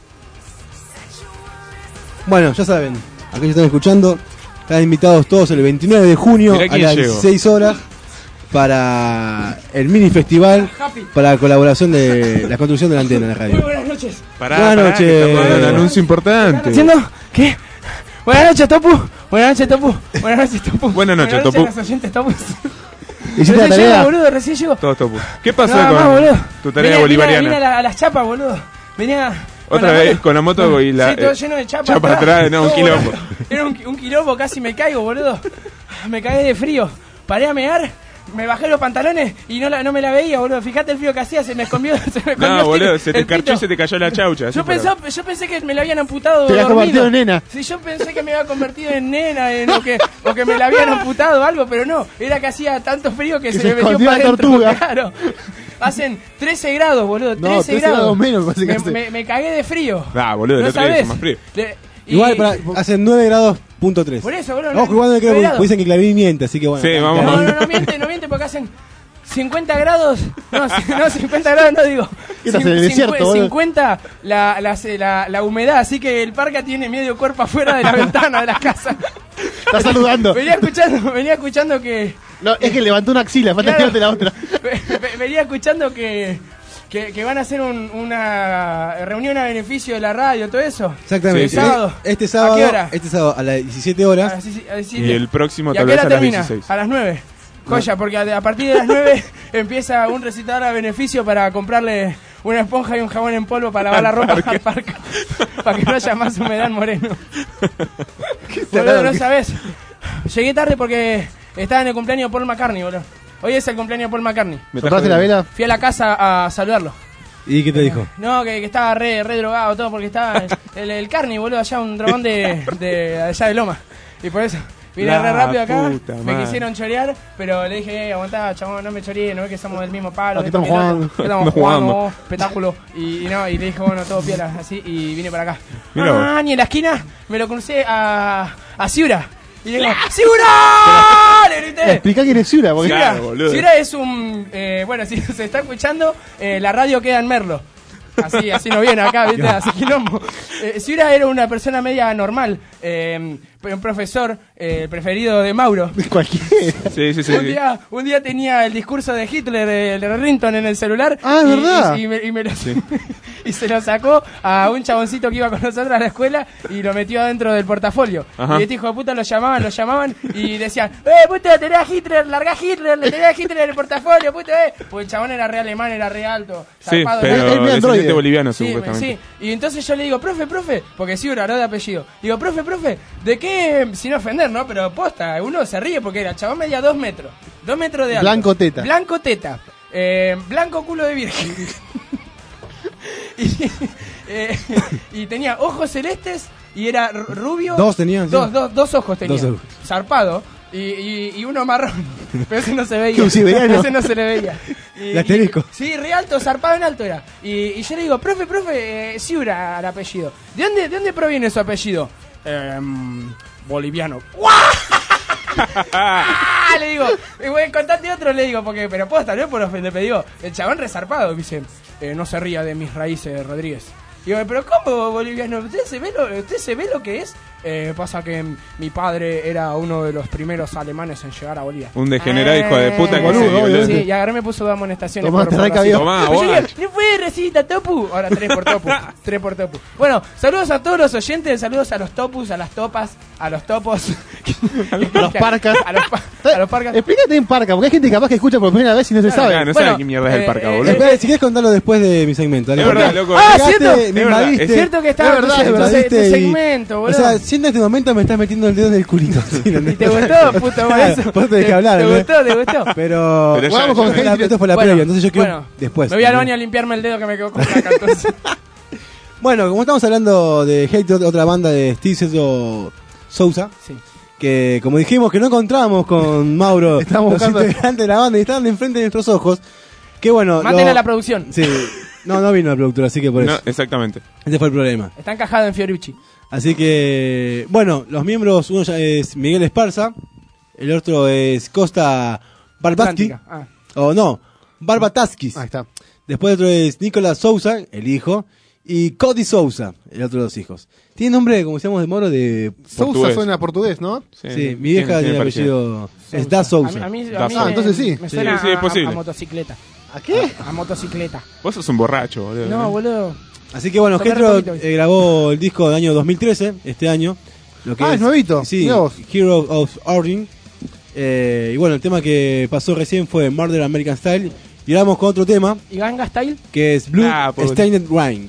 Bueno, ya saben, aquellos que están escuchando, están invitados todos el veintinueve de junio a las dieciséis horas para el mini festival para la colaboración de la construcción de la antena de radio. Muy buenas noches. Pará, buenas pará, noches. Un anuncio importante. ¿Haciendo? ¿Qué? Buenas noches, Topu. Buenas noches, Topu. Buenas noches, Topu. Buenas noches, Topu. Topu. Buenas noches, Topu. ¿Hiciste la Recién tarea? llego, boludo, recién llego. Todo Topu. ¿Qué pasó Nada con más, boludo. tu tarea Venía- bolivariana? Vine, vine a, la- a las chapas, boludo. Venía... Otra con la vez moto. con la moto y la Sí, todo eh, lleno de chapas. chapa atrás, no, un Todo, quilombo. boludo. Era un, un quilombo, casi me caigo, boludo. Me caí de frío. Paré a mear, me bajé los pantalones y no, la, no me la veía, boludo. Fíjate el frío que hacía, se me escondió. Se me escondió No, boludo, se te el escarchó pito. y se te cayó la chaucha. así Yo, para- pensaba, yo pensé que me la habían amputado. Te la has dormido. convertido en nena. Sí, yo pensé que me había convertido en nena, en, o, que, o que me la habían amputado o algo, pero no. Era que hacía tanto frío que, Que se, se me metió escondió para la adentro. tortuga. Claro. Hacen trece grados, boludo. No, trece trece grados. grados menos, me parece que me, hace. me, me cagué de frío. Ah, boludo, el ¿No otro día hizo sabés? más frío. Le- y- Igual para, hacen nueve grados punto tres. Por eso, boludo. No, igual no creo nueve que grados. pues dicen que Clarín miente, así que bueno. Sí, acá- vamos. No, no, no miente, no miente porque hacen cincuenta grados. No, c- no cincuenta grados no digo. ¿Qué estás Cin- en el desierto, cincu- boludo? cincuenta la, la, la, la humedad, así que el parque tiene medio cuerpo afuera de la ventana de las casas. Está saludando. Venía escuchando, venía escuchando que. No, es que levantó una axila, falta Claro. tirarte la otra. ve- ve- Venía escuchando que. Que, que van a hacer un- una reunión a beneficio de la radio, todo eso. Exactamente. Sí, sí. Sábado. Este sábado, ¿A qué hora? este sábado a las diecisiete horas. A las dieci- a las Y el próximo ¿Y a tal qué vez hora a las termina? dieciséis. A las nueve. Joya, porque a, a partir de las nueve empieza un recital a beneficio para comprarle una esponja y un jabón en polvo para lavar la ropa al parque. Para que no haya más humedad en Moreno. Boludo, no sabes. Llegué tarde porque estaba en el cumpleaños de Paul McCartney, boludo. Hoy es el cumpleaños de Paul McCartney. Me ¿Compraste trajo la de- vela? Fui a la casa a saludarlo. ¿Y qué te dijo? No, que, que estaba re, re drogado todo porque estaba el, el Carney, boludo, allá un dragón de, de allá de Loma. Y por eso vine La re rápido acá, puta me madre. quisieron chorear, pero le dije, eh, aguantá, chabón, no me choreé, no ves que somos del mismo palo. Aquí esto, estamos que lo otro. jugando. Que estamos Estamos jugando, jugando. espectáculo. Y, y no, y le dije, bueno, todo piola, así, y vine para acá. Mirá vos. Ah, ni en la esquina me lo crucé a, a Ciura. Y digo, ¡Ciura! Le grité. Explica quién es Ciura, porque Ciura, Claro, boludo. Ciura es un. Eh, bueno, si se está escuchando, eh, la radio queda en Merlo. Así, así no viene acá, ¿viste? Así quilombo. Eh, Ciura era una persona media normal, eh, un profesor eh, preferido de Mauro. cualquiera. Sí, sí, sí. Un sí. día, un día tenía el discurso de Hitler, de, de Rington en el celular. Ah, es y, verdad. Y, y me, y me lo- y se lo sacó a un chaboncito que iba con nosotros a la escuela y lo metió adentro del portafolio. Ajá. Y este hijo de puta lo llamaban, lo llamaban y decían, ¡eh, puta, tenés a Hitler, largá a Hitler, le tenés a Hitler en el portafolio, puta, eh! Pues el chabón era re alemán, era re alto. Sí, zarpado, pero era- Es mi androide. descendiente boliviano, Sí, supuestamente. sí. Y entonces yo le digo, profe, profe, porque sí, no de apellido. Digo, profe, profe, ¿de qué? Sin ofender, ¿no? Pero posta, uno se ríe porque era chabón medía dos metros. Dos metros de alto. Blanco teta. Blanco teta. Eh, blanco culo de virgen. y, eh, y tenía ojos celestes y era r- rubio. Dos tenían, sí. Dos, dos, dos ojos tenía. Dos ojos. Zarpado. Y, y, y uno marrón. Pero ese no se veía. Que un siberiano. Ese no se le veía. Y- El asterisco. y- sí, re alto, zarpado en alto era. Y, y yo le digo, profe, profe, eh, Ciura el apellido. ¿De dónde, ¿De dónde proviene su apellido? Em, boliviano. ¡Ah! Le digo, y voy a contarte otro, le digo, porque, pero posta, no es por ofender, pero digo, el chabón resarpado, me dice, eh, no se ría de mis raíces, Rodríguez. Digo, pero ¿cómo boliviano? ¿Usted se ve lo, usted se ve lo que es? Eh, pasa que mm, mi padre era uno de los primeros alemanes en llegar a Bolivia. Un degenerado hijo de puta que boludo, se dio, obvio, boludo. Sí, y agarré me puso dos amonestaciones Tomá, por, te por recabió. racista. Tomá, Pero yo vos. digo, no fue recita, Topu. Ahora tres por Topu. Tres por Topu. Bueno, saludos a todos los oyentes, saludos a los Topus, a las Topas, a los Topos. A los parcas. A los, pa- a los parcas. Explícate en parca, porque hay gente capaz que escucha por primera vez y no se sabe. Ah, no Bueno, sabe qué mierda es el eh, parca, eh, boludo. Espera, si quieres contarlo después de mi segmento. dale. Es verdad, Porque loco. Ah, llegaste, ¿cierto? me Es verdad, invadiste. es Es cierto que estaba Es verdad, tu, es tu- verdad. tu invadiste y- segmento, boludo. O sea, siendo este momento me estás metiendo el dedo en el culito. ¿sí? ¿Y te gustó, puto, por eso? Por eso te dejé hablar. ¿Te ¿no? gustó, te gustó? Pero, Pero ya- Vamos con esto gente. esto fue la Bueno, previa, entonces yo quiero bueno, después. Me voy al baño a limpiarme el dedo que me quedó con caca, entonces. Bueno, como estamos hablando de Hate, otra banda de Steve Cesaro Sousa, Sí. que como dijimos que no encontramos con Mauro Estamos los buscando- integrantes de la banda y estaban enfrente de nuestros ojos, que bueno... Maten lo- a la producción. Sí, no, no vino la productora, así que por No, eso. exactamente. Ese fue el problema. Está encajado en Fiorucci. Así que, bueno, los miembros, uno ya es Miguel Esparza, el otro es Costa Barbasti, Atlántica. Ah. o no, Barbataskis. Ahí está. Después otro es Nicolás Sousa, el hijo, y Cody Sousa, el otro de los hijos. Tiene nombre, como decíamos de Moro, de... Sousa Portugués. suena a portugués, ¿no? Sí, mi vieja tiene apellido... Es Da Sousa. A mí, a mí, Da a mí Sousa. me, Ah, entonces sí. me Sí, suena sí, es a- posible. A, a motocicleta. ¿A qué? A motocicleta. Vos sos un borracho, boludo. No, boludo. Así que bueno, Comer Getro poquito. eh, grabó el disco del año dos mil trece, este año. Lo que Ah, es nuevito. Sí, Mirá vos. Hero of Origin. Eh, y bueno, el tema que pasó recién fue Murder American Style. Y ahora vamos con otro tema, ¿Y Ganga Style? que es Blue Ah, pobre. Stained Wine.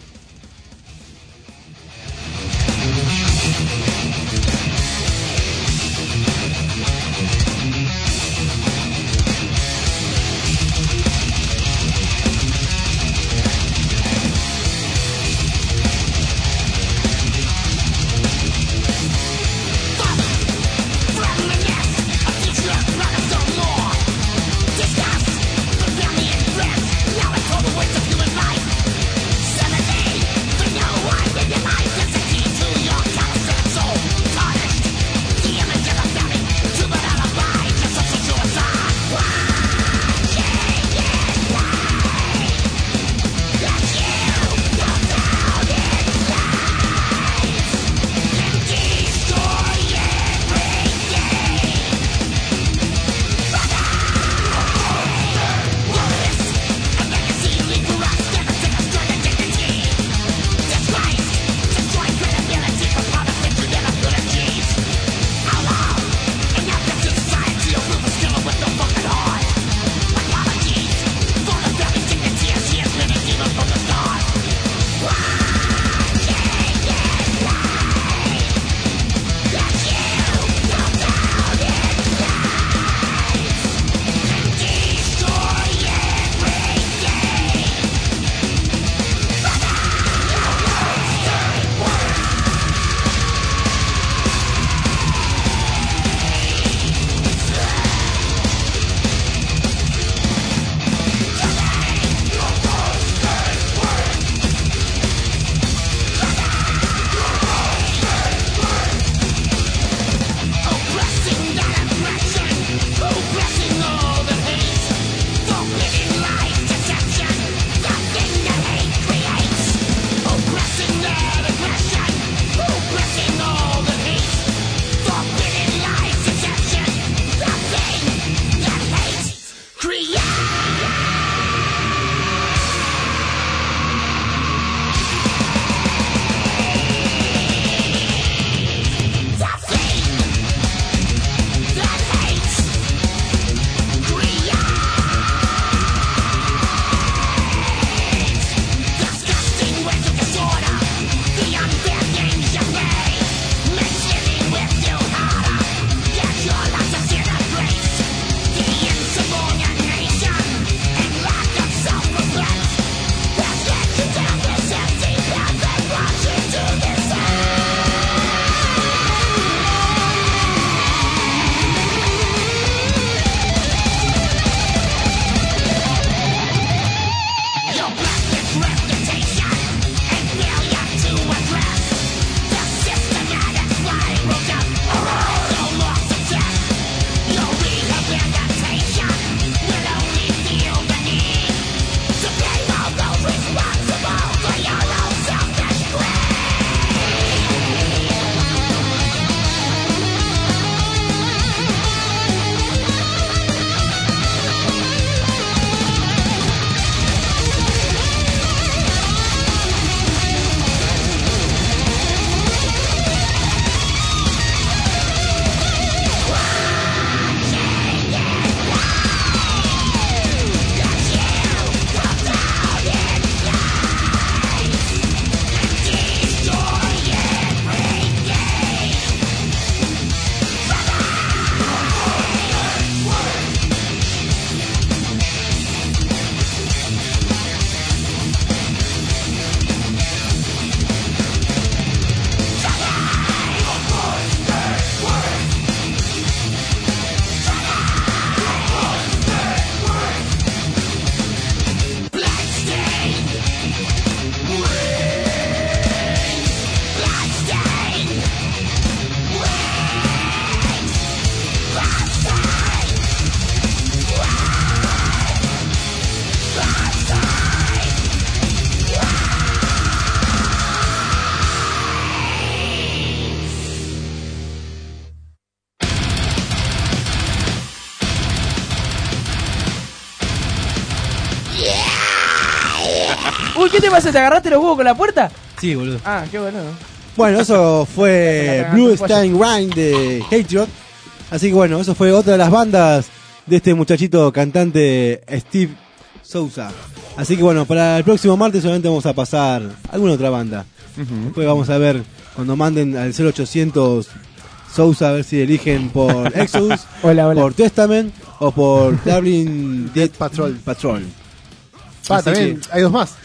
pasó? ¿Te agarraste los huevos con la puerta? Sí, boludo. Ah, qué boludo. Bueno, eso fue Blue Stein Grind de Hatred. Así que bueno, eso fue otra de las bandas de este muchachito cantante Steve Sousa. Así que bueno, para el próximo martes solamente vamos a pasar alguna otra banda. Uh-huh. Después vamos a ver cuando manden al cero ochocientos Sousa a ver si eligen por Exodus, hola, hola. por Testament o por Darling Dead Patrol. Patrol. Ah, también que... hay dos más.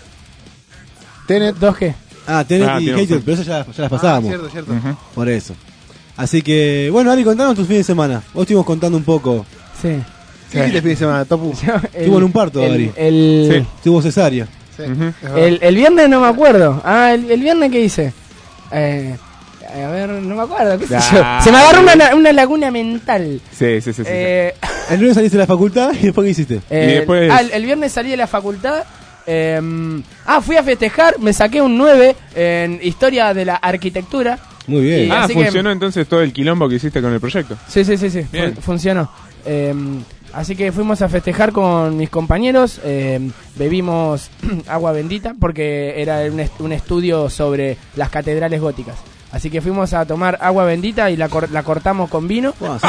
Tenet. ¿Dos qué? Ah, Tenet ah, y Hatred, pero eso ya, ya las pasábamos. Ah, cierto, cierto. Uh-huh. Por eso. Así que, bueno, Ari, contanos tus fines de semana. Vos estuvimos contando un poco. Sí. ¿Qué hiciste el fin de semana, Topu? Estuvo en un parto, el, Ari. El... Sí. Estuvo cesárea. Sí, uh-huh. el, el viernes no me acuerdo. Ah, el, el viernes, ¿qué hice? Eh... A ver, no me acuerdo, qué sé yo. Se me agarró una, una laguna mental. Sí, sí, sí. sí, eh, sí. El lunes saliste de la facultad y después ¿qué hiciste? Eh, y después... ah, el, el viernes salí de la facultad. Eh, ah, fui a festejar, me saqué un nueve en Historia de la Arquitectura. Muy bien. Y ah, funcionó que... entonces todo el quilombo que hiciste con el proyecto. Sí, sí, sí, sí. Bien. Fun- funcionó. Eh, así que fuimos a festejar con mis compañeros. Eh, bebimos agua bendita porque era un, est- un estudio sobre las catedrales góticas. Así que fuimos a tomar agua bendita y la, cor- la cortamos con vino. Wow,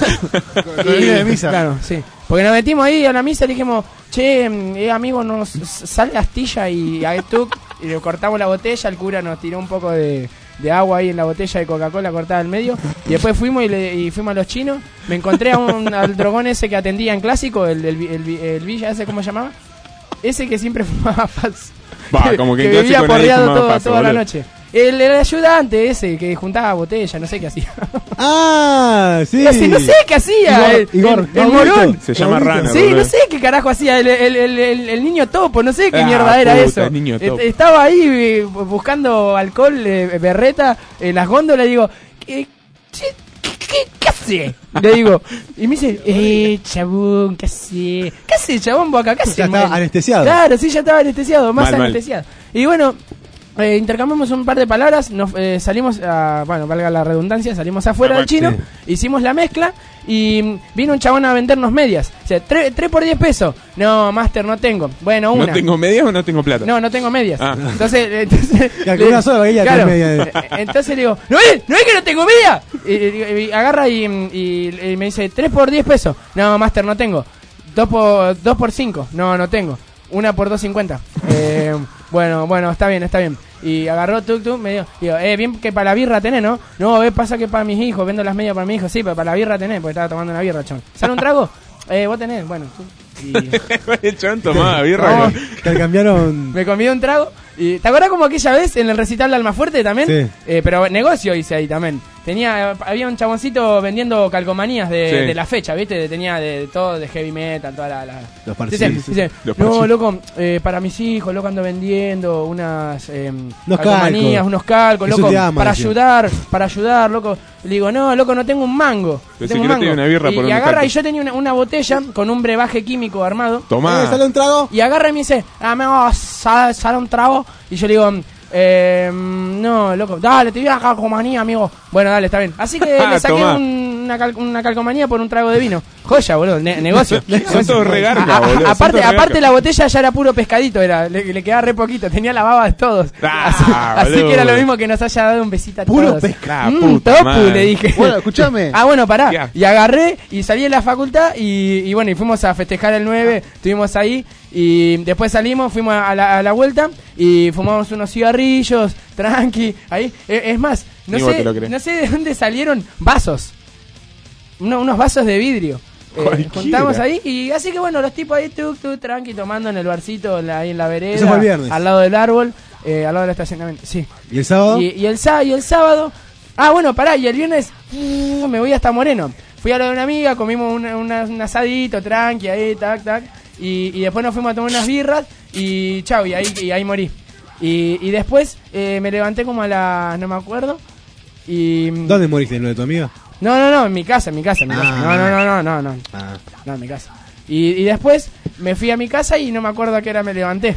con el vino de misa. Claro, sí. Porque nos metimos ahí a la misa y dijimos, che, eh, amigo, nos sale astilla y a tú y le cortamos la botella. El cura nos tiró un poco de, de agua ahí en la botella de Coca-Cola cortada al medio. Y después fuimos y, le, y fuimos a los chinos. Me encontré a un, al drogón ese que atendía en Clásico, el, el, el, el, el Villa, ese, ¿cómo se llamaba? Ese que siempre fumaba falso. Va, como que, que en vivía Clásico porreado nadie fumaba todo, paso, toda la boludo. noche. El, el ayudante ese que juntaba botella, no sé qué hacía. Ah, sí. No sé, no sé qué hacía. Igor, el, Igor, el, el morón. Se llama Rana. Sí, boludo. no sé qué carajo hacía. El, el, el, el, el niño topo, no sé qué Ah, mierda era puta, eso. el niño topo. Est- Estaba ahí eh, buscando alcohol, eh, berreta, en las góndolas. Y digo, ¿qué, qué, qué, qué hace? Le digo, y me dice, eh, chabón, ¿qué hace? ¿Qué hace, chabón, vos acá? ¿Qué hace? Ya estaba man? anestesiado. Claro, sí, ya estaba anestesiado, más Mal, mal. anestesiado. Y bueno. Eh, intercambiamos un par de palabras, nos eh, salimos, a, bueno, valga la redundancia, salimos afuera Ah, del chino, sí. hicimos la mezcla y mm, vino un chabón a vendernos medias. O sea, tres por diez pesos. No, Master, no tengo. Bueno, una. ¿No tengo medias o no tengo plata? No, no tengo medias. Ah. Entonces, eh, entonces Ya, con una sola veía claro, tres medias. eh, entonces le digo, ¿no es, ¿no es que no tengo media? Y, y- y agarra y, y- y me dice, tres por diez pesos. No, Master, no tengo. Dos por, dos por cinco. No, no tengo. Una por dos cincuenta. Eh, bueno, bueno, está bien, está bien. Y agarró tuk tuk, me dijo, digo, eh, bien que para la birra tenés, ¿no? No, eh, pasa que para mis hijos, vendo las medias para mis hijos, sí, pero para la birra tenés, porque estaba tomando una birra, chon. ¿Sale un trago? Eh, vos tenés, bueno. Tú. Y... El chabón tomaba birra. No, con- Te cambiaron. me comí un trago. Y, ¿te acuerdas como aquella vez en el recital de Almafuerte también? Sí. Eh, pero negocio hice ahí también. Tenía, había un chaboncito vendiendo calcomanías de, Sí. de la fecha, ¿viste? Tenía de, de todo, de heavy metal, toda la... la... Los Dice, parches. dice, Los no, parches. loco, eh, para mis hijos, loco, ando vendiendo unas eh, Unos calcomanías, calcos. unos calcos, Eso loco, te ama, para decía. ayudar, para ayudar, loco. Le digo, no, loco, no tengo un mango. No Pensé tengo que un no tenía mango. una birra y, por y un agarra, calco. y yo tenía una, una botella con un brebaje químico armado. Tomá. Eh, ¿Sale un trago? Y agarra y me dice, ah, me sale, sale un trago. Y yo le digo, eh, no, loco, dale, te voy a calcomanía, amigo. Bueno, dale, está bien. Así que le saqué Tomá. un- una, cal- una calcomanía por un trago de vino. Joya, boludo, ne- negocio. Son todos regarca, A- a- boludo. son aparte, todos aparte regarca. la botella ya era puro pescadito, era, le, le quedaba re poquito, tenía la baba de todos. Ah, así, así boludo. que era lo mismo que nos haya dado un besito a Puro todos. pescado, Mm, puta topu, madre. le dije. Bueno, escuchame. Ah, bueno, pará. Ya. Y agarré y salí de la facultad y, y bueno, y fuimos a festejar el nueve, estuvimos ahí y después salimos, fuimos a la, a la vuelta y fumamos unos cigarrillos, tranqui, ahí. Eh, es más, no Ni vos sé, te lo crees. no sé de dónde salieron vasos. Uno- unos vasos de vidrio. Eh, Cualquiera. juntamos ahí y así que bueno, los tipos ahí tuk tuk tranqui tomando en el barcito la- ahí en la vereda, Eso fue el viernes. al lado del árbol, eh, al lado del estacionamiento. Sí. ¿Y el sábado? Y, y el sábado, y el sábado. Ah, bueno, pará, y el viernes mm, me voy hasta Moreno. Fui a lo de una amiga, comimos una- una- un asadito, tranqui, ahí, tac, tac. Y, y después nos fuimos a tomar unas birras y chau, y ahí, y ahí morí. Y, y después eh, me levanté como a la... no me acuerdo. Y... ¿Dónde moriste? ¿En lo de tu amiga? No, no, no, en mi casa, en mi casa, en mi casa. Ah. No, no, no, no, no, no. Ah. No, en mi casa. Y, y después me fui a mi casa y no me acuerdo a qué hora me levanté.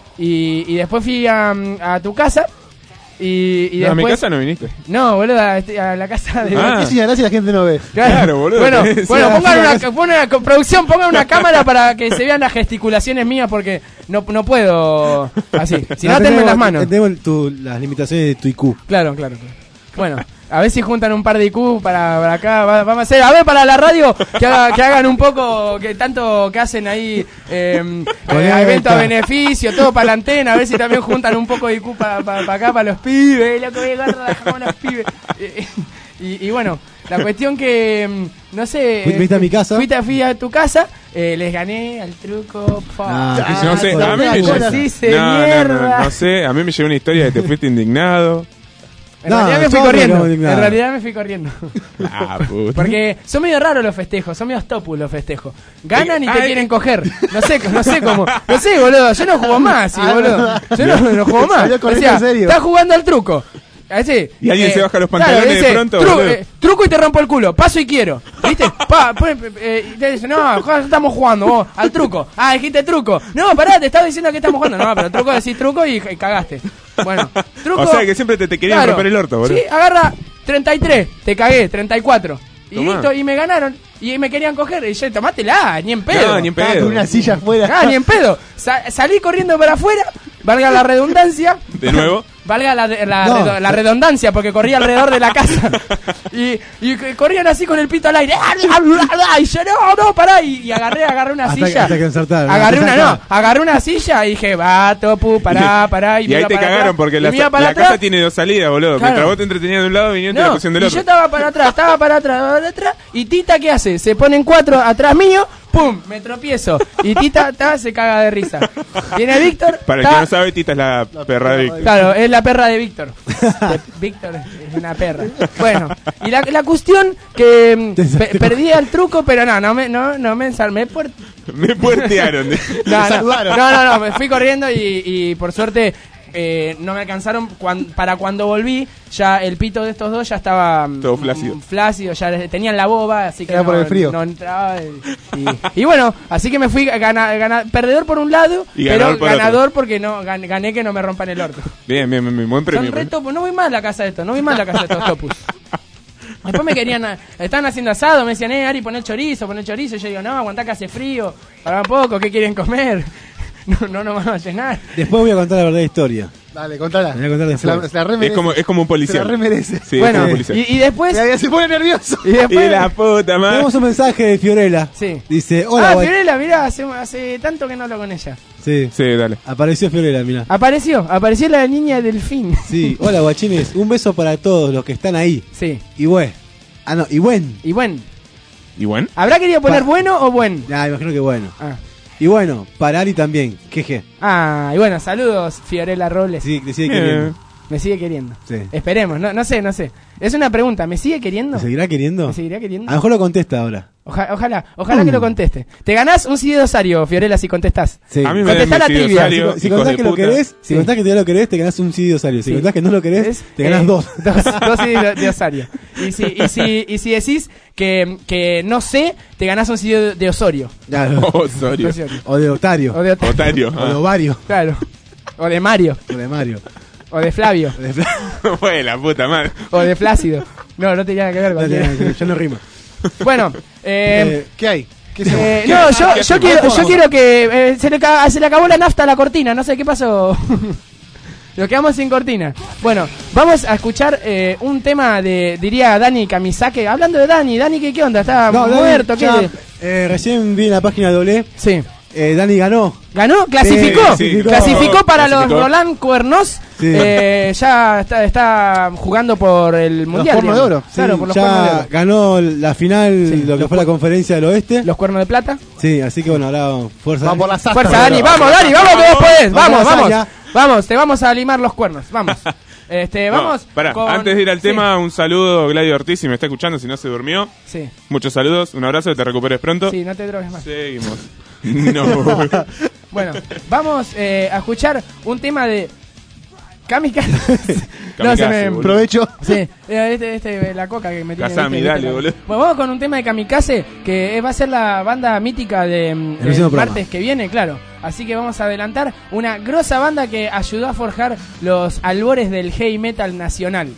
Y, y después fui a, a tu casa. Y, y No, a mi después- casa no viniste. No, boludo, a, este- a la casa de... Ah. Sí, gracias, la gente no ve. Claro, boludo. Bueno, Sí, bueno sí, pongan sí, una, sí. pongan una- producción, pongan una cámara para que se vean las gesticulaciones mías porque no, no puedo así. Si no, No, tenme tenemos- las manos. Tenemos tu- las limitaciones de tu I Q. Claro, claro, claro. Bueno, a ver si juntan un par de I Q para, para acá. Va- vamos a hacer, a ver, para la radio, que, haga- que hagan un poco, que tanto que hacen ahí, eh, eh, evento a beneficio, todo para la antena. A ver si también juntan un poco de I Q para pa, pa acá, para los pibes. Loco, voy a agarrar la jamón a los pibes. Eh, Y, y bueno, la cuestión que, mm, no sé... Fuiste- fuiste a mi casa. Fui a, fui a tu casa, eh, les gané al truco. Pa, Ah, no sé, a mí me llegó... llegó- Sí, se no, no, mierda. no, no sé, a mí me llegó una historia de que te fuiste indignado. En No, realidad me fui yo me corriendo. quedo En indignado. realidad me fui corriendo. Ah, puta. Porque son medio raros los festejos, son medio topus los festejos. Ganan y te Ay. quieren coger. No sé, no sé cómo. No sé, boludo. Yo no juego más, sí, Ah, boludo. no. Yo no, no juego más. Salió O corriendo sea, en serio. estás jugando al truco. Así, Y alguien eh, se baja los claro, pantalones dice, de pronto, "Tru- boludo". eh, truco y te rompo el culo, paso y quiero. ¿Viste? Pa, pone, eh, y te dice, no, ya estamos jugando vos, al truco. Ah, dijiste truco. No, pará, te estaba diciendo que estamos jugando. No, pero truco decís truco y, y cagaste. Bueno, truco. O sea que siempre te, te querían Claro. romper el orto, boludo. Sí, agarra treinta y tres, te cagué, treinta y cuatro. Y Tomá. listo, y me ganaron. Y me querían coger. Y yo, tomátela, ni en pedo. No, ni en Estaba pedo. con una silla afuera. Ah, ni en pedo. Sa- salí corriendo para afuera, valga la redundancia. De nuevo. Valga la, la, No. redo- la redundancia, porque corría alrededor de la casa. Y, y c- corrían así con el pito al aire. Y yo, no, no, pará. Y, y agarré, agarré una Hasta que- silla. hasta que ensartaron. Agarré Hasta una, que no, ensartaron. agarré una silla y dije, va, topu, pará, pará. Y, Y me ahí iba te para cagaron atrás, porque y la, me iba la para casa atrás. tiene dos salidas, boludo. Claro. Mientras vos te entretenías de un lado, vinieron y te la No, pusieron del y otro. yo estaba para atrás, estaba para atrás, para atrás. Y Tita, ¿qué hace? Se ponen cuatro atrás mío, pum, me tropiezo. Y Tita ta, se caga de risa. Viene Víctor. Para el ta, que no sabe, Tita es la perra de Víctor. Claro, es la perra de Víctor. De- Víctor es una perra. Bueno, y la, la cuestión que mm, pe- perdí el truco, pero no, no me, no, no me ensarmé por... Me puertearon. No, no, no, no, no, me fui corriendo y, y por suerte eh, no me alcanzaron. Cuan- para cuando volví, ya el pito de estos dos ya estaba mm, Todo flácido. mm, flácido, ya les- tenían la boba, así que Era no, por el frío. no entraba. Y, y- y bueno, así que me fui gana, gana- perdedor por un lado, Y pero ganador por otro. ganador porque no gan- gané que no me rompan el orto. Bien, bien, bien, bien, buen premio. Son re topos, no voy más a la casa de estos, no voy más a la casa de estos topus. Después me querían, estaban haciendo asado, me decían, eh, Ari, poné chorizo, poné chorizo. Y yo digo, no, aguantá que hace frío, para un poco, ¿qué quieren comer? No, no nos van a llenar. Después voy a contar la verdadera historia. Dale, contala. La voy a contar Se la, después. se la re Es merece. como, es como un Se la policial. re merece. Sí, Bueno, es como un policial. y, y después... Mira, ya se pone nervioso. Y después... Y la puta madre. Tenemos un mensaje de Fiorella. Sí. Dice, hola, ah, guay- Fiorella, mirá, hace, hace tanto que no hablo con ella. Sí, Sí, dale. apareció Fiorella, mira. Apareció, apareció la niña Delfín. Sí, hola guachines, un beso para todos los que están ahí. Sí. Y buen. Ah, no, y buen. Y bueno, ¿Y bueno? ¿habrá querido poner Pa- bueno o buen? Ah, imagino que bueno. Ah. Y bueno, para Ari también, queje. Ah, y bueno, saludos, Fiorella Robles. Sí, te sigue Eh. queriendo. Me sigue queriendo. Sí. Esperemos, no, no sé, no sé. Es una pregunta, ¿me sigue queriendo? ¿Te seguirá queriendo? ¿Me seguirá queriendo? A lo mejor lo contesta ahora. Oja- ojalá, ojalá que lo conteste. Te ganás un C D de Osario, Fiorella, si contestás. Sí. A mí me Contestá den la mi C D trivia. Osario, Si hijos contás de que lo puta. querés, Sí. si contás que te lo querés, te ganás un C D de Osario. Si Sí. contás que no lo querés, Es, te ganás eh, dos. Dos, dos C D de, de Osario. Y si, y si, y si decís que, que no sé, te ganás un C D de, de Osorio. Claro. Osorio. Osorio. O de Otario. O de Ot- Otario. O de Ovario. Claro. O de Mario. O de Mario. O de Flavio. O de Fla- Ah. Fue la puta madre. O de Flácido. No, no tenía nada que ver con Dale, dale, ya no rima. Bueno, eh, Eh, ¿Qué hay? ¿Qué se eh, ¿qué- no, qué yo, yo hacemos? quiero, yo Vamos. quiero que eh, se, le ca- se le acabó la nafta a la cortina, no sé qué pasó. Nos quedamos sin cortina. Bueno, vamos a escuchar eh, un tema de, diría Dani Kamisake. Hablando de Dani, Dani, ¿qué, qué onda? ¿Está no, Dani, muerto? ¿Qué? ya, eh, recién vi en la página doble. Sí. Eh, Dani ganó. ¿Ganó? ¿Clasificó? Sí, sí, clasificó para clasificó. los Roland Cuernos. Sí. Eh, ya está, está jugando por el Mundial. cuernos de digamos. oro. Claro, Sí, por los cuernos de ya oro. ganó la final, Sí, lo que los fue la conferencia del oeste. Los cuernos de plata. Sí, así que bueno, ahora fuerza. Vamos por la sasta. Fuerza, Dani, vamos, Dani, vamos que vos podés. Vamos, Vamos, vamos. Saya. Vamos, te vamos a limar los cuernos. Vamos. Este, No, vamos. pará, con- antes de ir al sí, tema, un saludo Gladio Ortiz, si me está escuchando, si no se durmió. Sí, Muchos saludos, un abrazo, que te recuperes pronto. sí, no te drogues más. Seguimos. No. Bueno, vamos eh, a escuchar un tema de Kamikaze. Kamikaze, boludo. Provecho. Sí, eh, este, este, la coca que me tiene. Kazami, viste, dale, viste, boludo. Bueno, vamos con un tema de Kamikaze, que eh, va a ser la banda mítica de, mm, del próximo programa. martes que viene, claro. Así que vamos a adelantar una grosa banda que ayudó a forjar los albores del heavy metal nacional.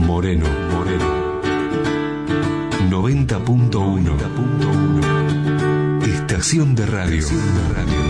Moreno, Moreno. noventa punto uno. Estación de radio. Estación de radio.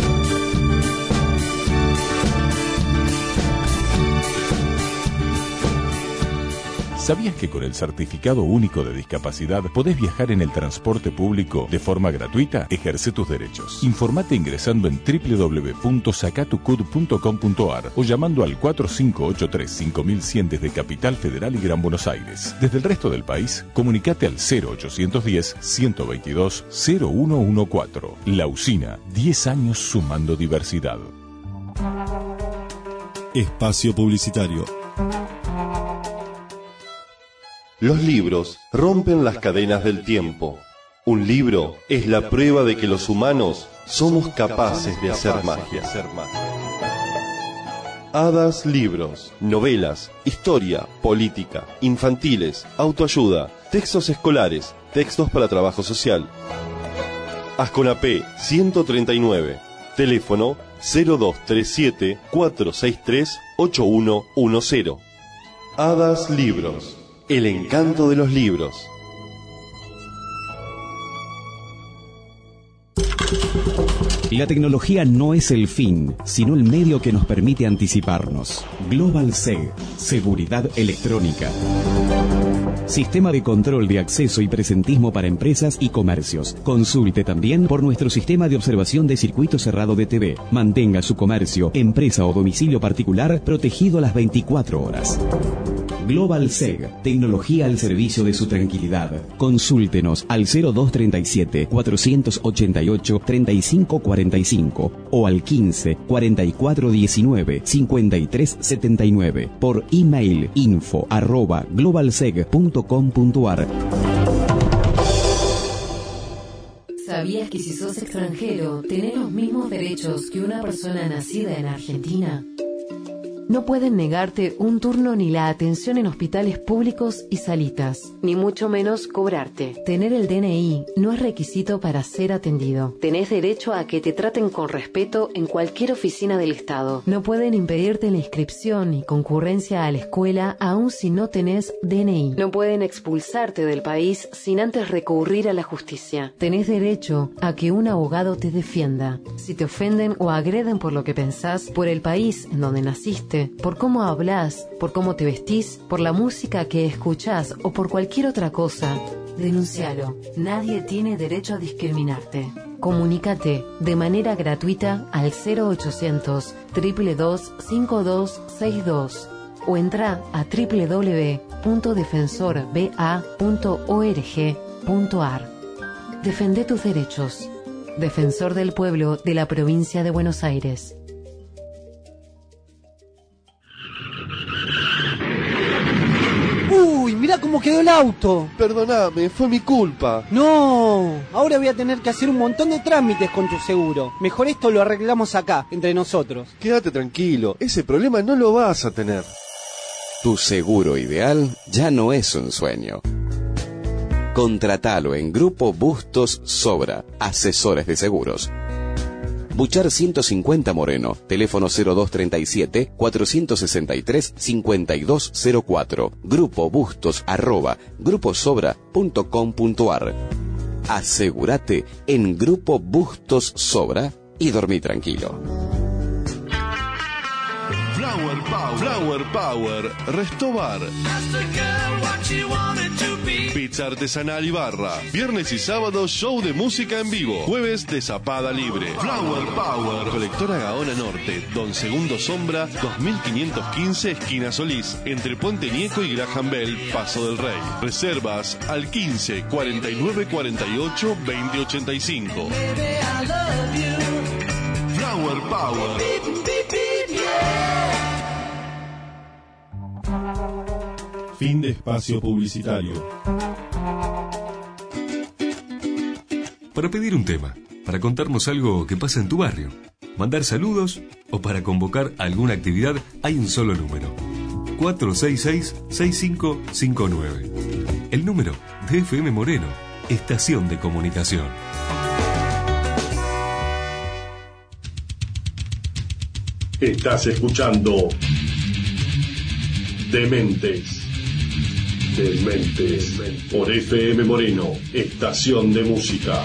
¿Sabías que con el Certificado Único de Discapacidad podés viajar en el transporte público de forma gratuita? Ejerce tus derechos. Informate ingresando en doble u doble u doble u punto sacatucud punto com punto a r o llamando al cuatro cinco ocho tres cinco mil cien desde Capital Federal y Gran Buenos Aires. Desde el resto del país, comunicate al cero ochocientos diez, ciento veintidós, cero uno catorce. La Usina, diez años sumando diversidad. Espacio publicitario. Los libros rompen las cadenas del tiempo. Un libro es la prueba de que los humanos somos capaces de hacer magia. Hadas Libros, novelas, historia, política, infantiles, autoayuda, textos escolares, textos para trabajo social. Asconapé ciento treinta y nueve, teléfono cero dos tres siete, cuatro seis tres, ocho uno uno cero. Hadas Libros. El encanto de los libros. La tecnología no es el fin, sino el medio que nos permite anticiparnos. Global S E G, Seguridad Electrónica. Sistema de control de acceso y presentismo para empresas y comercios. Consulte también por nuestro sistema de observación de circuito cerrado de T V. Mantenga su comercio, empresa o domicilio particular protegido a las veinticuatro horas. Global S E G, tecnología al servicio de su tranquilidad. Consúltenos al cero dos treinta y siete, cuatrocientos ochenta y ocho, treinta y cinco cuarenta y cinco o al quince, cuarenta y cuatro diecinueve, cincuenta y tres setenta y nueve por email info arroba globalseg punto com punto a r. ¿Sabías que si sos extranjero tenés los mismos derechos que una persona nacida en Argentina? No pueden negarte un turno ni la atención en hospitales públicos y salitas, ni mucho menos cobrarte. Tener el D N I no es requisito para ser atendido. Tenés derecho a que te traten con respeto en cualquier oficina del Estado. No pueden impedirte la inscripción y concurrencia a la escuela aun si no tenés D N I. No pueden expulsarte del país sin antes recurrir a la justicia. Tenés derecho a que un abogado te defienda. Si te ofenden o agreden por lo que pensás, por el país en donde naciste, por cómo hablas, por cómo te vestís, por la música que escuchás o por cualquier otra cosa, denuncialo. Nadie tiene derecho a discriminarte. Comunícate de manera gratuita al cero ochocientos, dos dos dos, cinco dos seis dos o entra a doble u doble u doble u punto defensor b a punto org punto a r. Defende tus derechos. Defensor del Pueblo de la Provincia de Buenos Aires. ¡Uy, mirá cómo quedó el auto! Perdóname, fue mi culpa. No, ahora voy a tener que hacer un montón de trámites con tu seguro. Mejor esto lo arreglamos acá, entre nosotros. Quédate tranquilo, ese problema no lo vas a tener. Tu seguro ideal ya no es un sueño. Contratalo en Grupo Bustos Sobra, asesores de seguros. Buchar ciento cincuenta Moreno, teléfono cero dos treinta y siete, cuatrocientos sesenta y tres, cincuenta y dos cero cuatro, Grupo Bustos arroba gruposobra punto com punto a r. Asegúrate en Grupo Bustos Sobra y dormí tranquilo. Flower Power, Flower Power, Restobar. Pizza artesanal y barra. Viernes y sábado, show de música en vivo. Jueves de zapada libre. Flower Power. Colectora Gaona Norte, Don Segundo Sombra, dos mil quinientos quince, esquina Solís. Entre Puente Nieco y Graham Bell, Paso del Rey. Reservas al quince, cuarenta y nueve, cuarenta y ocho, veinte ochenta y cinco. Flower Power. Fin de espacio publicitario. Para pedir un tema, para contarnos algo que pasa en tu barrio, mandar saludos o para convocar alguna actividad, hay un solo número: cuatro seis seis, seis cinco cinco nueve. El número de F M Moreno, Estación de Comunicación. Estás escuchando Dementes, Dementes. Por F M Moreno, estación de música.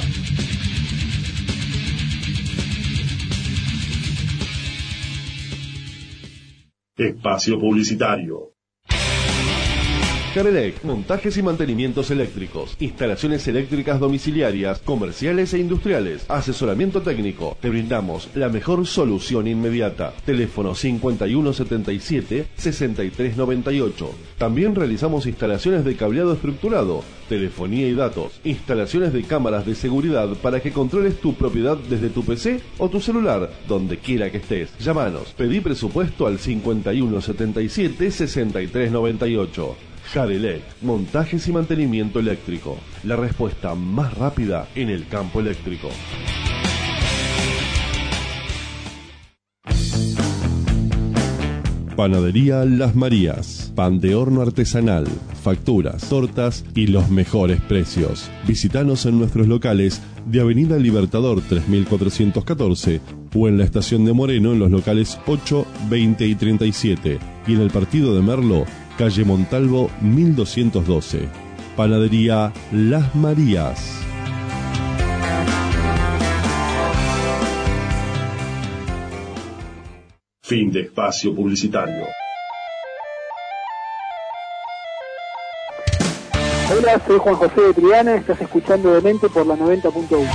Espacio publicitario. Carelec, montajes y mantenimientos eléctricos, instalaciones eléctricas domiciliarias, comerciales e industriales, asesoramiento técnico. Te brindamos la mejor solución inmediata. Teléfono cincuenta y uno setenta y siete, sesenta y tres noventa y ocho. También realizamos instalaciones de cableado estructurado, telefonía y datos, instalaciones de cámaras de seguridad para que controles tu propiedad desde tu P C o tu celular, donde quiera que estés. Llámanos, pedí presupuesto al cincuenta y uno setenta y siete, sesenta y tres noventa y ocho. Carelec, montajes y mantenimiento eléctrico. La respuesta más rápida en el campo eléctrico. Panadería Las Marías. Pan de horno artesanal, facturas, tortas y los mejores precios. Visítanos en nuestros locales de Avenida Libertador tres mil cuatrocientos catorce o en la estación de Moreno en los locales ocho, veinte y treinta y siete. Y en el partido de Merlo, calle Montalvo mil doscientos doce. Panadería Las Marías. Fin de espacio publicitario. Hola, soy Juan José de Triana, estás escuchando Demente por la noventa punto uno.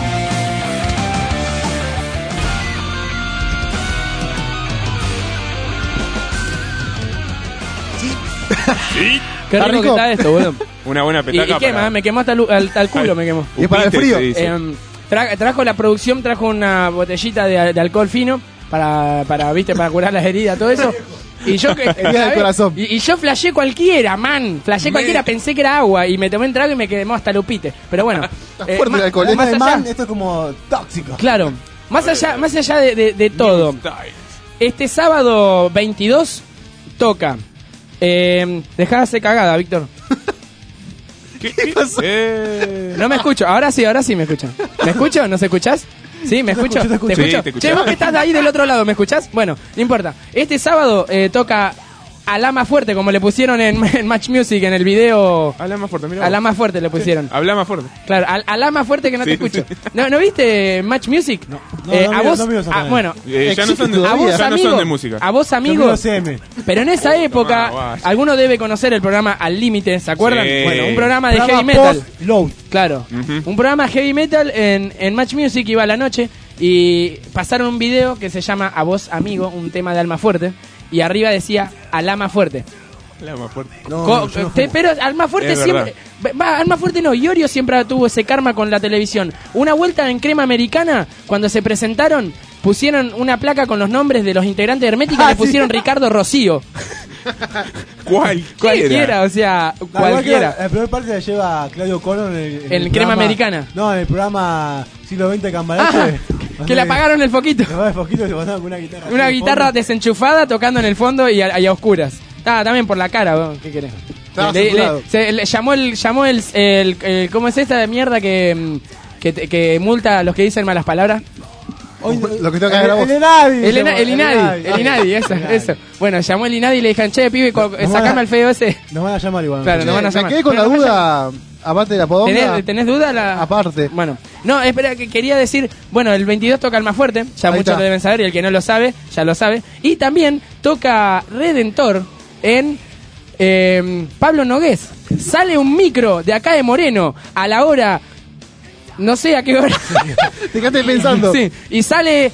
Sí. Qué rico que está esto, boludo. Una buena Y, petaca y quema, para... me quemó hasta el, al, al culo, me quemó. Y para el Upite, frío. se dice. Eh, tra- trajo la producción, trajo una botellita de, de alcohol fino para, para, viste, para curar las heridas, todo eso. Y yo que El día del corazón. Y, y yo flashé cualquiera, man. Flashé Me- cualquiera, pensé que era agua y me tomé un trago y me quemó hasta el upite. Pero bueno, eh, fuerte ma- el alcohol, más ¿eh? allá- Man, esto es como tóxico. Claro, más allá, más allá de, de, de todo. Este sábado veintidós toca. Eh, dejá cagada, Víctor. ¿Qué, qué pasó? Eh... No me escucho, ahora sí, ahora sí me escuchan. ¿Me escucho? ¿No se escuchás? ¿Sí? ¿Me escucho? escucho, te escucho. Sí, te escucho. Che, vos que estás ahí del otro lado, ¿me escuchás? Bueno, no importa. Este sábado eh, toca Alá Más Fuerte, como le pusieron en, en Match Music, en el video. Habla más fuerte, mira. Alá Más Fuerte le pusieron. Habla más fuerte. Claro, al, Alá Más Fuerte que no Sí, te escucho. sí. ¿No, ¿No viste Match Music? No. No, no a miro- vos, no miro esa ah, cadena. bueno, Eh, ya no son de, a vos, ya no amigo, son de música. a vos, Yo amigo. miro C M. Pero en esa época, Ah, guay. alguno debe conocer el programa Al Límite, ¿se acuerdan? Sí. Bueno, un programa de Programa heavy metal. post-load. Claro, Ujú. un programa heavy metal en, en Match Music, iba a la noche y pasaron un video que se llama A Vos Amigo, un tema de Alma Fuerte, y arriba decía Alama Fuerte. Habla más fuerte. No, Co- yo no te- fumo. pero Alma Fuerte Es siempre. Va, Alma Fuerte no, Iorio siempre tuvo ese karma con la televisión. Una vuelta en Crema Americana, cuando se presentaron, pusieron una placa con los nombres de los integrantes de Hermética y Ah, le pusieron sí. Ricardo Rocío. Cualquiera. Cualquiera, o sea, No, igual que cualquiera. La, la primera parte la lleva Claudio Connor en el, en En el Crema programa- Americana. No, en el programa siglo veinte Ah, Cambalache. que le apagaron el foquito. Le apagaron el foquito y se mandaban con una guitarra. Una así de guitarra fondo. desenchufada tocando en el fondo y a, y a oscuras. Ah, también por la cara, vos, ¿qué querés? Estaba Le- le- censurado. se- le llamó el, llamó el, el, el- ¿cómo es esta de mierda que, mm, que, te- que multa a los que dicen malas palabras? Hoy, Lo que tengo que hacer a vos. El Enadi. El, Ena- el Inadi, Enadi. el Inadi, eso, eso. Bueno, llamó el Inadi y le dijeron, che, pibe, co- Nos van sacame a- al feo ese. Nos van a llamar igual. Claro, nos van a Me llamar. quedé con la Bueno, duda, aparte de la podonga. ¿Tenés, ¿Tenés duda? La... Aparte. Bueno, no, espera, que quería decir, bueno, el veintidós toca el más fuerte, ya Ahí muchos está. lo deben saber y el que no lo sabe, ya lo sabe. Y también toca Redentor en eh, Pablo Nogués. Sale un micro de acá de Moreno a la hora, no sé a qué hora. Te quedaste pensando. Sí, y sale...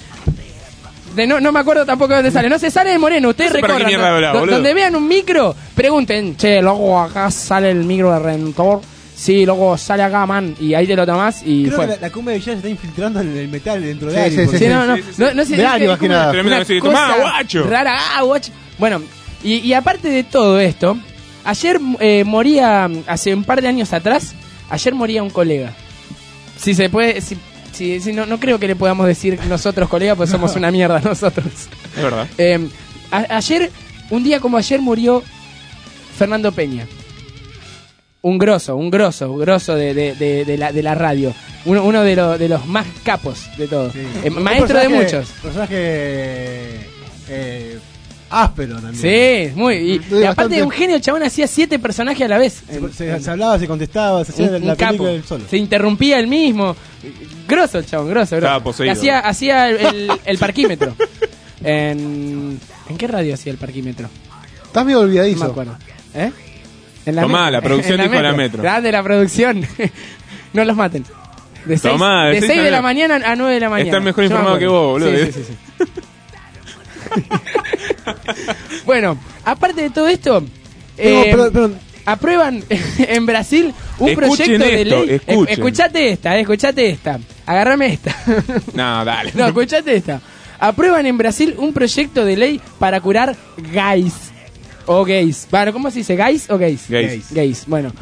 De no, no me acuerdo tampoco de dónde sale. No se sale de Moreno, ustedes No sé para qué recorran. mierda habla, Do- boludo. donde vean un micro, pregunten, che, luego acá sale el micro de Redentor. Sí, luego sale acá, man. Y ahí te lo tomás y Creo fue. que la, la cumbia de Village se está infiltrando en el metal dentro de Sí, Ari. sí, porque- Sí, no, no, Sí, sí, sí. no, no sé. De es Ari, que- más que como nada. una Tremendo decir, cosa "Tomá, guacho". Rara, ah, guacho. Bueno, y, y aparte de todo esto, ayer eh, moría, hace un par de años atrás, ayer moría un colega. Si se puede, si, si, si no, no creo que le podamos decir nosotros colega, pues somos una mierda nosotros. Es verdad. Eh, a- ayer, un día como ayer murió Fernando Peña. Un grosso, un grosso, un grosso de, de, de, de la, de la radio. Uno, uno de, lo- de los más capos de todos. Sí. Eh, Un maestro de personaje- muchos. Personaje eh, áspero también. Sí, muy. Y, y aparte de un genio, el chabón hacía siete personajes a la vez. Se, se, se hablaba, se contestaba, se hacía Un- la un película capo. del solo. Se interrumpía él mismo. Grosso el chabón, grosso, grosso. Estaba poseído. Que Hacía, hacía el, el- el parquímetro. En, ¿En qué radio hacía el parquímetro? Estás medio olvidadizo. No me acuerdo. ¿Eh? En Tomá, metro. la producción En dijo la metro. Grande la producción. No los maten. De seis Tomá, de de seis seis de a la nueve. mañana a nueve de la mañana. Están mejor Yo me informado que acuerdo. vos, boludo. Sí, sí, sí, sí. Bueno, aparte de todo esto, eh, perdón, perdón. aprueban en Brasil un Escuchen proyecto de esto, ley. escuchen. Eh, Escuchate esta, eh, escuchate esta. Agárrame esta. No, dale. No, escuchate esta. Aprueban en Brasil un proyecto de ley para curar gays. O gays. Bueno, ¿cómo se dice? ¿Gays o gays? Gays. Gays. Bueno.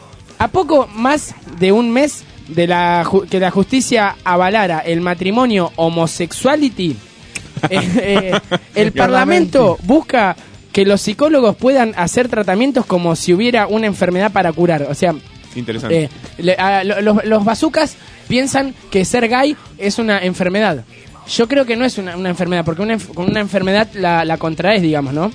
A poco más de un mes de la ju- que la justicia avalara el matrimonio homosexuality, eh, eh, el Parlamento busca que los psicólogos puedan hacer tratamientos como si hubiera una enfermedad para curar. O sea, Interesante. eh, le- a- lo- los, los bazucas piensan que ser gay es una enfermedad. Yo creo que no es una, una enfermedad, porque una, enf- con una enfermedad la, la contraes, digamos, ¿no?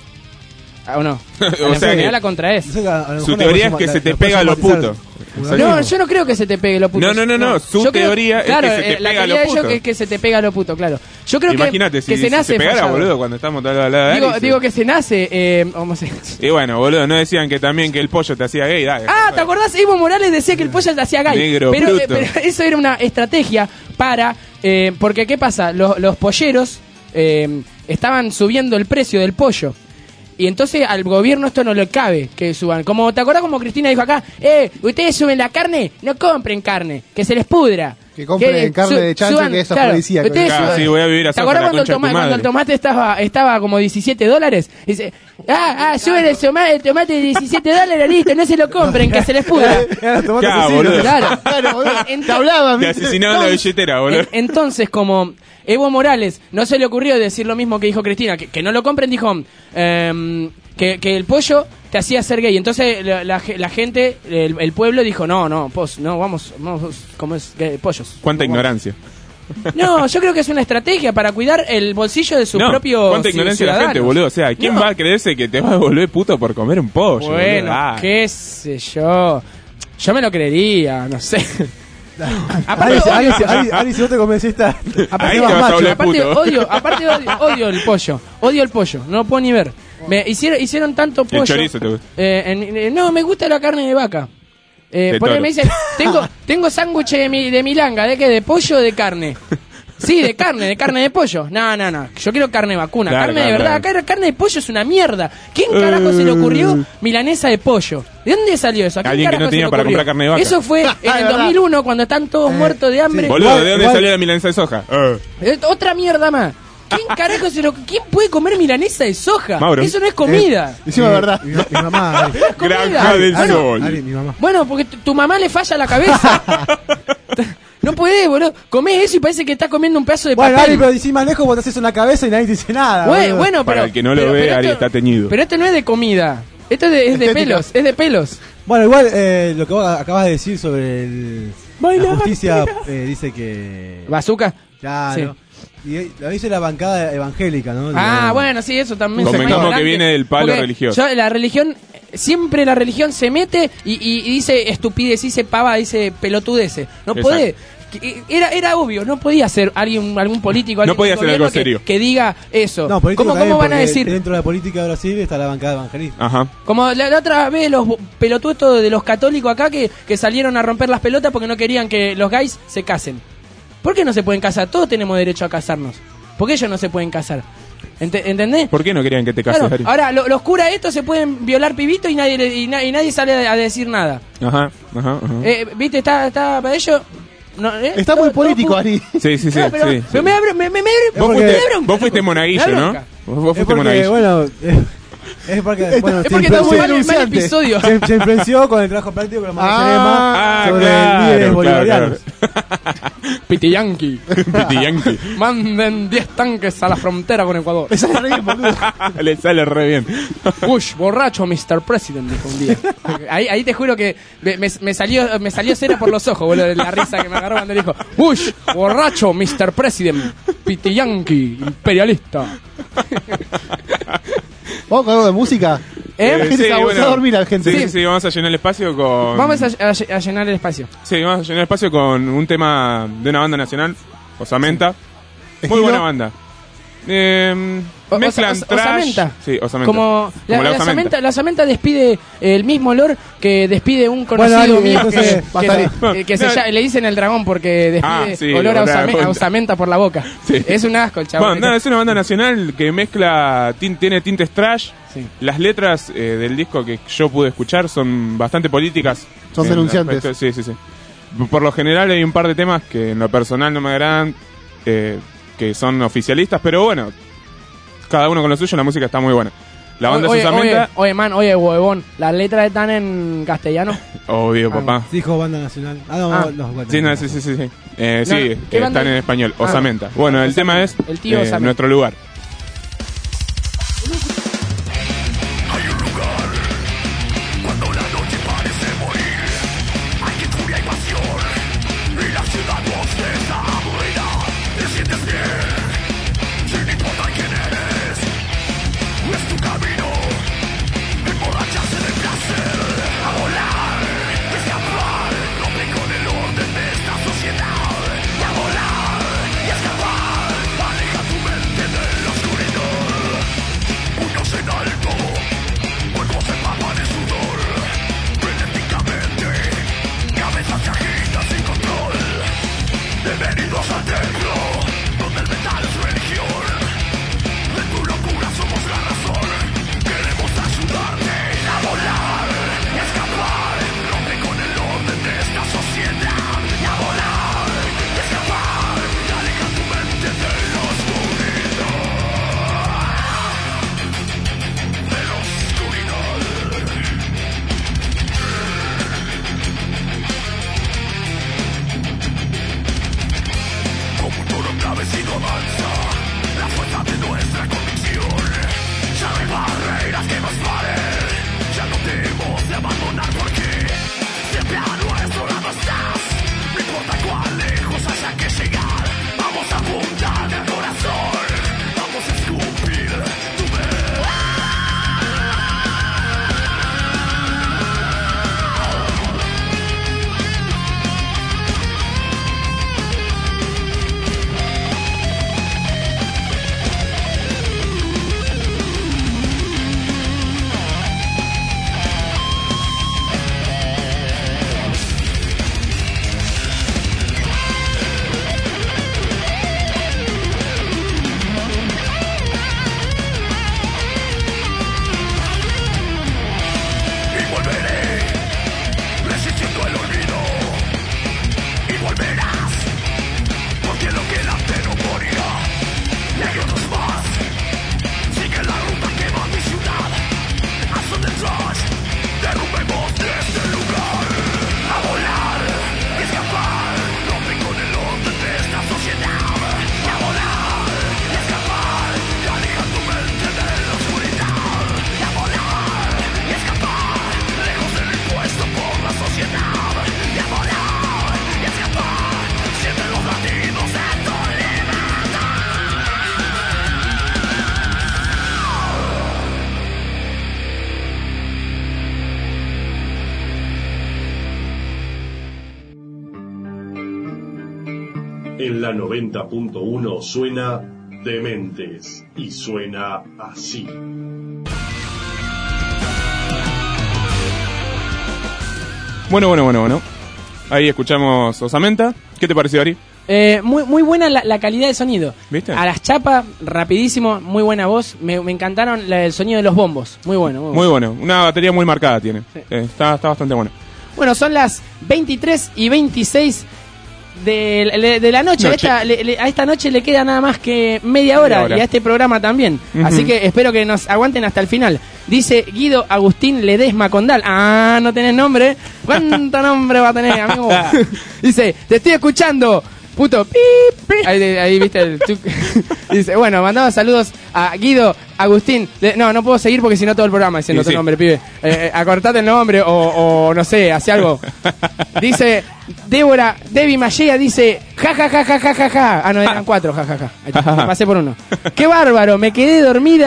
¿O no? O la sea enfermedad que la contraes. Yo sé que a- a lo Su mejor la teoría es próxima- que la- se te la pega lo próxima puto. quizás- No, yo no creo que se te pegue lo puto. No, no, no, no, su Yo creo- teoría es claro, que se te eh, la pega teoría lo de ellos puto. es que se te pega lo puto, claro. Yo creo que, Imagínate, si, que se si nace se pegara, fallado. boludo, cuando estamos hablando de Digo, Alice. digo que se nace eh, homosexual. Y bueno, boludo, no decían que también que el pollo te hacía gay, dale. Ah, ¿te acordás? Evo Morales decía que el pollo te hacía gay. Negro pero, eh, bruto. pero eso era una estrategia para... eh, porque, ¿qué pasa? Los, los polleros eh, estaban subiendo el precio del pollo. Y entonces al gobierno esto no le cabe que suban. Como ¿te acordás como Cristina dijo acá? Eh, ustedes suben la carne, no compren carne, que se les pudra. Que compren carne de chancho, que eso es afrodisíaco. ustedes Claro, suban- sí, voy a vivir a ¿Te Soca, acordás la cuando el, concha de tu toma- cuando el madre? tomate estaba estaba como diecisiete dólares? Dice, ah, ah, suben el, toma- el tomate de diecisiete dólares, listo, no se lo compren, que se les pudra. Claro, boludo. Claro. Claro, boludo. Ent- Te hablaba, Te ¿viste? asesinaron la billetera, boludo. En- entonces, como Evo Morales no se le ocurrió decir lo mismo que dijo Cristina, que, que no lo compren, dijo em, que, que el pollo te hacía ser gay. Entonces la, la, ge- la gente, el, el pueblo dijo, no, no, pos, no, vamos, vamos, como es gay, pollos. Cuánta Vamos. ignorancia. No, yo creo que es una estrategia para cuidar el bolsillo de su No, propio cuánta ignorancia de la gente, ciudadanos. boludo. O sea, ¿quién No. va a creerse que te va a volver puto por comer un pollo? Bueno, boludo? Ah. qué sé yo. Yo me lo creería, no sé. Aparte, Ari, Ari, odio- Ari, Ari, si no te convenciste, Aparte, Ahí te vas a macho, volver aparte puto. odio, aparte odio, odio el pollo, odio el pollo, no lo puedo ni ver. Me hicieron, hicieron tanto pollo. chorizo te gusta. Eh, en- en- no, me gusta la carne de vaca. Eh, De por ahí toro. me dicen, tengo, tengo sándwich de, mi, de milanga, ¿de qué? ¿De pollo o de carne? Sí, de carne, de carne de pollo. No, no, no, yo quiero carne vacuna, Claro, carne de claro, verdad. claro. Acá carne de pollo es una mierda. ¿Quién carajo se le ocurrió milanesa de pollo? ¿De dónde salió eso? ¿A quién Alguien que carajo no se tenía le para ocurrió? comprar carne de vaca. Eso fue en el dos mil uno cuando están todos muertos de hambre. Boludo, Igual- ¿de dónde igual- salió la milanesa de soja? Eh. Eh, Otra mierda más. ¿Quién carajo se lo... ¿Quién puede comer milanesa de soja? Mauro. Eso no es comida. Encima, verdad. Mi, mi mamá, Ari, No es comida. Granja del Bueno, Sol. Ari, mi mamá. Bueno, porque tu tu mamá le falla la cabeza. No podés, boludo. Comés eso y parece que estás comiendo un pedazo de Bueno, papel. Ari, pero decís más lejos, vos te haces una cabeza y nadie te dice nada. Bueno, boludo. bueno, pero... Para el que no lo pero- ve, pero Ari esto- está teñido. Pero esto no es de comida. Esto es de, es de Estética. pelos. Es de pelos. Bueno, igual eh, lo que vos acabas de decir sobre el, Baila, la justicia baila. eh, dice que... ¿Bazooka? Claro. Y eh, lo dice la bancada evangélica, ¿no? Ah, Digo, bueno, sí, eso también. Convengamos se llama que ignorante. viene del palo Porque religioso. yo- la religión, siempre la religión se mete y, y- y dice estupidez, dice pava, dice pelotudeces. No Exacto. puede. que- Era, era obvio, no podía ser alguien, algún político, alguien No podía del ser gobierno algo que- serio. Que, diga eso. No, político ¿Cómo, también, cómo van a porque decir? Dentro de la política de Brasil está la bancada evangelista. Ajá. Como la, la otra vez los pelotudos de los católicos acá que, que salieron a romper las pelotas porque no querían que los gays se casen. ¿Por qué no se pueden casar? Todos tenemos derecho a casarnos. ¿Por qué ellos no se pueden casar? Ente- ¿Entendés? ¿Por qué no querían que te cases, Claro, Ari? ahora lo- los curas estos se pueden violar pibitos y nadie le- y, na- y nadie sale a, a decir nada. Ajá, ajá, ajá. Eh, ¿Viste? Está, está para ello. No, eh, Está todo- muy político, todo pu- Ari. Sí, sí, sí. No, pero, sí, pero sí. me abre, me, me, me, Vos me fuiste, da bronca, vos fuiste loco. monaguillo, Me da ¿no? bronca. Vos, vos Es fuiste porque, monaguillo. bueno, eh, es porque, bueno, Es se porque influenció- estamos mal, mal denunciante. episodio. se, se influenció con el trabajo práctico que nos mandó Ah, Cerema sobre claro, líderes claro, bolivarianos. Piti Yankee. Piti Yankee. Manden diez tanques a la frontera con Ecuador. Esa es re bien, boludo. Le sale re bien. Bush, borracho, mister President, dijo un día. Ahí, ahí te juro que me, me- me salió me salió cera por los ojos, boludo, de la risa que me agarró cuando dijo Bush, borracho, mister President, Piti Yankee, imperialista. ¿Vamos con algo de música? ¿Eh? La gente sí, se va bueno. a dormir, la gente. Sí, sí, sí, vamos a llenar el espacio con... Vamos a, a- a llenar el espacio. Sí, vamos a llenar el espacio con un tema de una banda nacional, Osamenta. Muy ¿Estilo? buena banda. Eh, O- mezclan Osa- trash. Osamenta. Sí, Osamenta. Como la, Como la Osamenta. osamenta, la osamenta despide el mismo olor que despide un Bueno, conocido dale, mío entonces, que, basta que- que se No. llama- le dicen el dragón porque despide Ah, sí, olor a, olor a osame- punta. a osamenta por la boca. Sí. Es un asco el chabón. Bueno, no, es una banda nacional que mezcla, tin- tiene tintes trash. Sí. Las letras eh, del disco que yo pude escuchar son bastante políticas. Son En denunciantes. aspecto- Sí, sí, sí. Por lo general hay un par de temas que en lo personal no me agradan, eh, que son oficialistas, pero bueno, cada uno con lo suyo, la música está muy buena. La banda oye, es Osamenta, oye, oye, man, oye, huevón, las letras están en castellano. obvio, papá. Dijo banda nacional. Ah, no, Ah. los bueno. Sí, no, sí, sí, sí. sí. Eh, No, sí, ¿qué que banda están en es? español, Ah. Osamenta. Bueno, el tema es El tío eh, Osamenta. Nuestro Lugar. Cuando la noche parece morir, hay furia y pasión, y la ciudad bosteza aburrida. Te sientes bien, sin importar quién eres. Es tu camino, emborracharse de placer, a volar, escapar, romper con el orden de esta sociedad. Y a volar, y escapar, aleja tu mente de la oscuridad. Puños en alto, cuerpos se empapan de sudor. Frenéticamente, cabezas se agitan sin control. Bienvenidos al templo, donde el metal es religión. De tu locura somos la razón. Queremos ayudarte a volar y escapar. Rompe con el orden de esta sociedad. Y a volar y escapar. Aleja tu mente de la oscuridad. De la oscuridad. Como un toro embravecido avanza la fuerza de nuestra convicción. Ya no hay barreras que nos paren. Ya no debemos de abandonar porque siempre a nuestro lado estás. No importa cuán lejos haya que llegar, vamos a apuntar al corazón. Vamos a escupir tu y volveré, resistiendo el olvido. Y volverás, porque lo que delante no morirá. Y hay otros más, sigue la ruta que va a mi ciudad. Haz un detrás, derrumbemos de este lugar. A volar y escapar, rompe con el orden de esta sociedad. Y a volar y escapar, y aleja tu mente de la oscuridad. Y a volar y escapar, lejos del impuesto por la sociedad. Y a volar y escapar, siente los latidos de tu libertad. En la noventa punto uno suena Dementes y suena así. Bueno, bueno, bueno, bueno. Ahí escuchamos Osamenta. ¿Qué te pareció, Ari? Eh, muy, muy buena la, la calidad de sonido. ¿Viste? A las chapas, rapidísimo, muy buena voz. Me, me encantaron la- el sonido de los bombos. Muy bueno, muy bueno. Muy bueno. Una batería muy marcada tiene. Eh, está, está bastante bueno. Bueno, son las veintitrés y veintiséis de, de- de la noche. A, Noche. esta, le- le- a esta noche le queda nada más que media hora, Media hora. y a este programa también. Ujú. Así que espero que nos aguanten hasta el final. Dice Guido Agustín Ledesma Condal. Ah, no tenés nombre. ¿Cuánto nombre va a tener, amigo? Dice, te estoy escuchando. Puto, pip, pip. Ahí, ahí viste el tuc. Dice, bueno, mandaba saludos a Guido, Agustín. Le- no, no puedo seguir porque si no todo el programa diciendo Y tu sí. nombre, pibe. Eh, eh, acortate el nombre o, o no sé, hace algo. Dice Débora, Debbie Mallea dice, ja, ja, ja, ja, ja, ja, ja. Ah, no, eran cuatro, ja, ja, ja. Ahí está, me pasé por uno. Qué bárbaro, me quedé dormida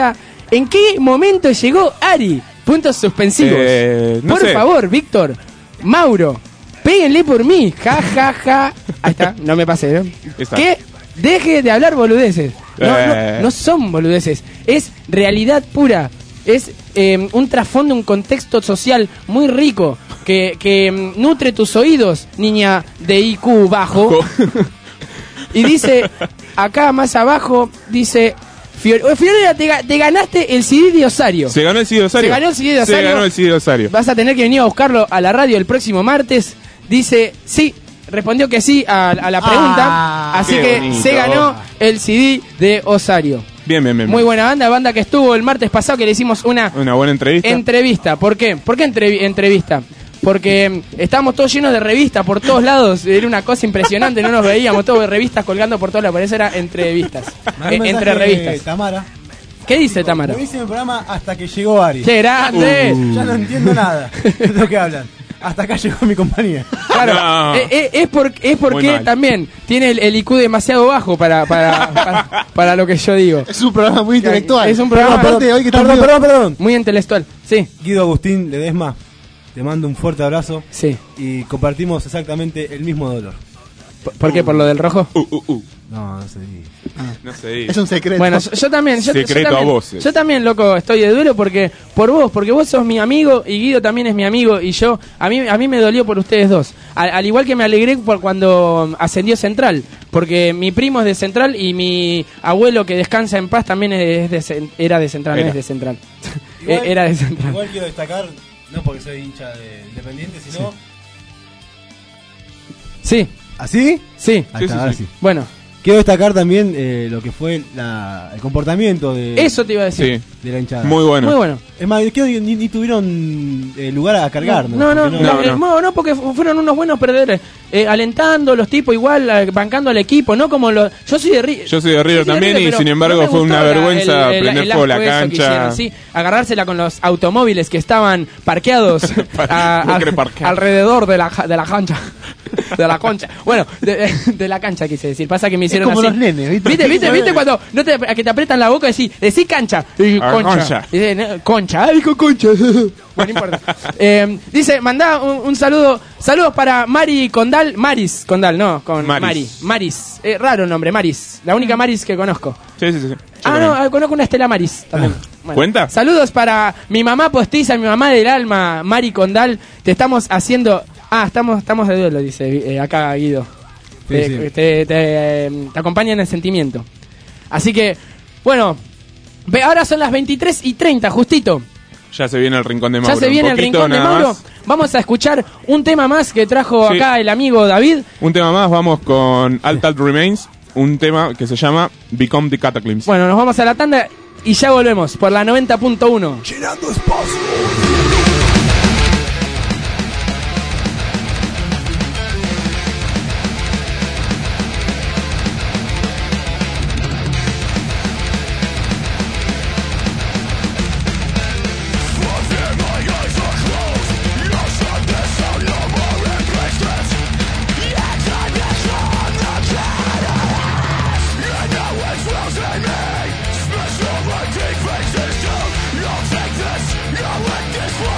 ¿En qué momento llegó Ari? Puntos suspensivos. Eh, no por sé. favor, Víctor, Mauro, péguenle por mí. Ja, ja, ja. Ahí está, no me pasé, ¿no? Está. Que deje de hablar boludeces. No, Eh. no, no son boludeces. Es realidad pura. Es eh, un trasfondo, un contexto social muy rico que, que mm, nutre tus oídos, niña de I Q bajo. Y dice, acá más abajo, dice... Fior- Oye, Fiorella, te, ga- te ganaste el C D de Osario. Se ganó el C D de Osario. Se ganó el C D de Osario. Se ganó el C D de Osario. Vas a tener que venir a buscarlo a la radio el próximo martes. Dice, sí, respondió que sí a, a la pregunta. Ah, así qué que bonito. se ganó el C D de Osario. Bien, bien, bien. Muy buena banda, banda que estuvo el martes pasado que le hicimos una Una buena entrevista. entrevista. ¿Por qué? ¿Por qué entrevi- entrevista? Porque mm, estábamos todos llenos de revistas por todos lados. Era una cosa impresionante, no nos veíamos, todos de revistas colgando por todos lados. Por eso era entrevistas. Mandó Eh, un entre mensaje revistas. Tamara. ¿Qué dice Tamara? Buenísimo el programa hasta que llegó Ari. ¡Qué grande! Uh. Ya no entiendo nada de lo que hablan. Hasta acá llegó mi compañía. Claro, No. eh, eh, es, por- es Muy porque mal. también tiene el, el I Q demasiado bajo para, para, para, para lo que yo digo. Es un programa muy intelectual. Es un programa Perdón, aparte, hoy que Perdón, estamos- perdón, perdón. muy intelectual. Sí. Guido Agustín Ledesma, te mando un fuerte abrazo. Sí. Y compartimos exactamente el mismo dolor. ¿Por, por qué? ¿Por lo del rojo? Uh, uh, uh. No, no sé. No sé. Es un secreto. Bueno, yo, yo también. Yo, Secreto yo también, a voces. Yo también, loco, estoy de duelo porque por vos, porque vos sos mi amigo y Guido también es mi amigo y yo, a mí, a mí me dolió por ustedes dos. Al, al igual que me alegré por cuando ascendió Central, porque mi primo es de Central y mi abuelo que descansa en paz también es de, Cen- era de Central, no Era. es de Central. Igual- era de Central. Igual quiero destacar, no porque soy hincha de Independiente, sino... Sí. ¿Así? Sí. Ahí está, ahora sí. Bueno. Quiero destacar también eh, lo que fue la, el comportamiento de, Eso te iba a decir. de la hinchada. Muy bueno. Muy bueno. Es más, creo que ni, ni tuvieron eh, lugar a cargar. No, no, no, Porque no, eh, no, no, porque fu- fueron unos buenos perdedores. Eh, alentando los tipos igual, eh, bancando al equipo, no como los... Yo soy de River. Yo soy de River también y pero sin embargo no me fue gustó una la- vergüenza el- el- prender el fuego la asco eso que cancha. hicieron, sí, agarrársela con los automóviles que estaban parqueados a- no a- quiere parquear. alrededor de la, ja- de la cancha. De la concha. Bueno, de, de la cancha quise decir. Pasa que me hicieron como así. los nenes, ¿viste? ¿Viste, viste, viste cuando no te, a que te apretan la boca y decís, decí cancha? Y Ah, concha. concha. Y dice, "No, concha. Ay, dijo concha. Bueno, no importa. Eh, dice, mandá un, un saludo. Saludos para Mari Condal. Maris Condal, no, con Maris. Mari. Maris. Eh, raro nombre, Maris. La única Maris que conozco. Sí, sí, sí. Yo Ah, también. no, ah, conozco una Estela Maris también. Bueno. ¿Cuenta? Saludos para mi mamá postiza, mi mamá del alma, Mari Condal. Te estamos haciendo... Ah, estamos, estamos de duelo, dice eh, acá Guido. Sí, te, sí. Te, te, eh, te acompaña en el sentimiento. Así que, bueno, ve, ahora son las veintitrés y treinta, justito. Ya se viene el rincón de Mauro. Ya se viene Un el poquito, rincón de nada Mauro. más. Vamos a escuchar un tema más que trajo Sí. acá el amigo David. Un tema más, vamos con Alt Alt Remains, un tema que se llama Become the Cataclysm. Bueno, nos vamos a la tanda y ya volvemos por la noventa punto uno. Llenando espacio. Special, like deep faces, you don't take this, you let this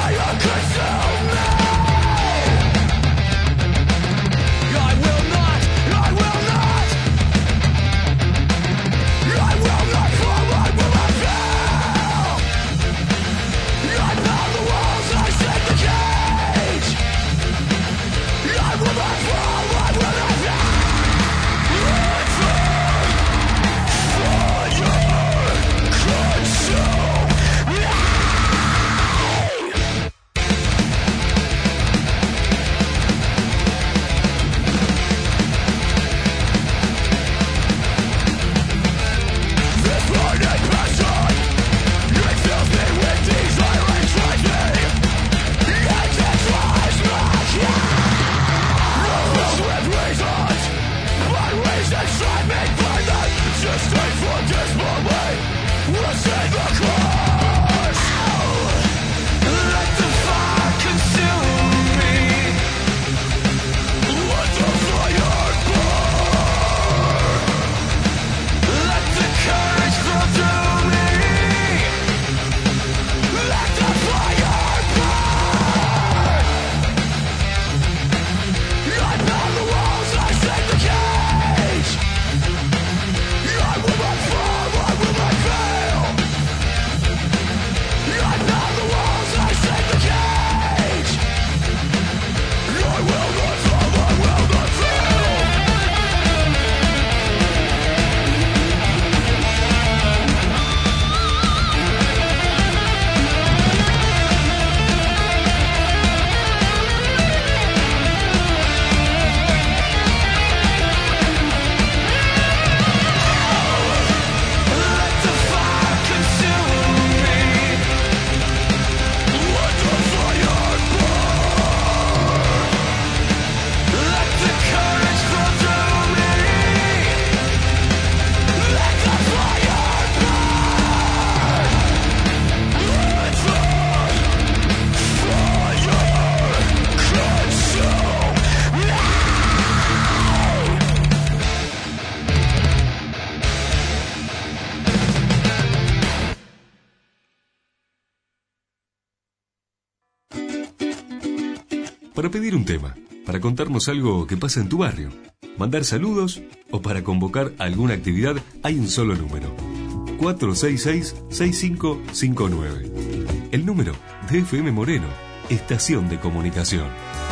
para pedir un tema, para contarnos algo que pasa en tu barrio, mandar saludos o para convocar alguna actividad, hay un solo número. cuatro seis seis, seis cinco cinco nueve. El número de F M Moreno, estación de comunicación.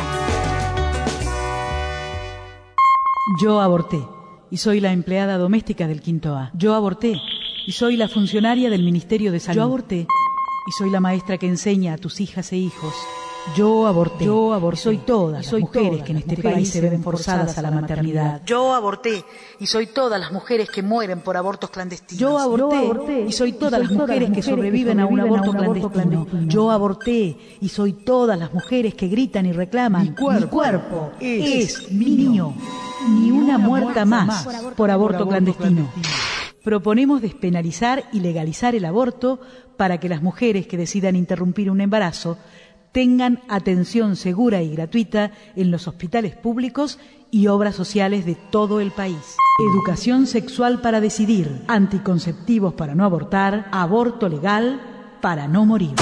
Yo aborté y soy la empleada doméstica del Quinto A. Yo aborté y soy la funcionaria del Ministerio de Salud. Yo aborté y soy la maestra que enseña a tus hijas e hijos. Yo aborté. Yo aborté. Y soy todas las mujeres que en este país se ven forzadas a la maternidad. Yo aborté y soy todas las mujeres que mueren por abortos clandestinos. Yo aborté y soy todas las mujeres que sobreviven a un aborto clandestino. Yo aborté y soy todas las mujeres que gritan y reclaman. Mi cuerpo, mi cuerpo es, es mío. Ni una muerta más por aborto clandestino. Proponemos despenalizar y legalizar el aborto para que las mujeres que decidan interrumpir un embarazo tengan atención segura y gratuita en los hospitales públicos y obras sociales de todo el país. Educación sexual para decidir, anticonceptivos para no abortar, aborto legal para no morir.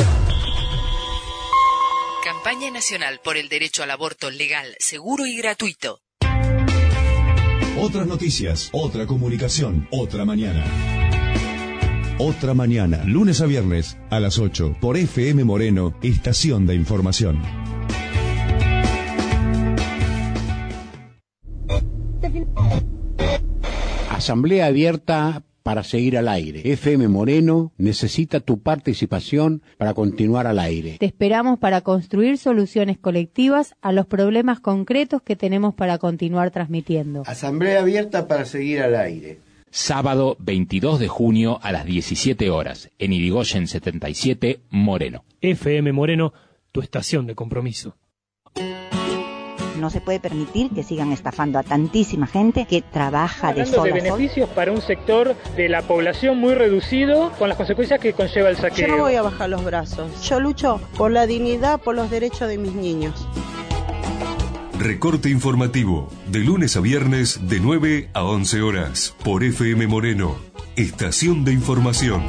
Campaña Nacional por el Derecho al Aborto Legal, Seguro y Gratuito. Otras noticias, otra comunicación, otra mañana. Otra mañana, lunes a viernes a las ocho, por F M Moreno, estación de información. Asamblea abierta para seguir al aire. F M Moreno necesita tu participación para continuar al aire. Te esperamos para construir soluciones colectivas a los problemas concretos que tenemos para continuar transmitiendo. Asamblea abierta para seguir al aire. Sábado veintidós de junio a las diecisiete horas, en Irigoyen setenta y siete, Moreno. F M Moreno, tu estación de compromiso. No se puede permitir que sigan estafando a tantísima gente que trabaja de Hablando sol de a sol. beneficios para un sector de la población muy reducido, con las consecuencias que conlleva el saqueo. Yo no voy a bajar los brazos. Yo lucho por la dignidad, por los derechos de mis niños. Recorte informativo, de lunes a viernes de nueve a once horas, por F M Moreno, estación de información.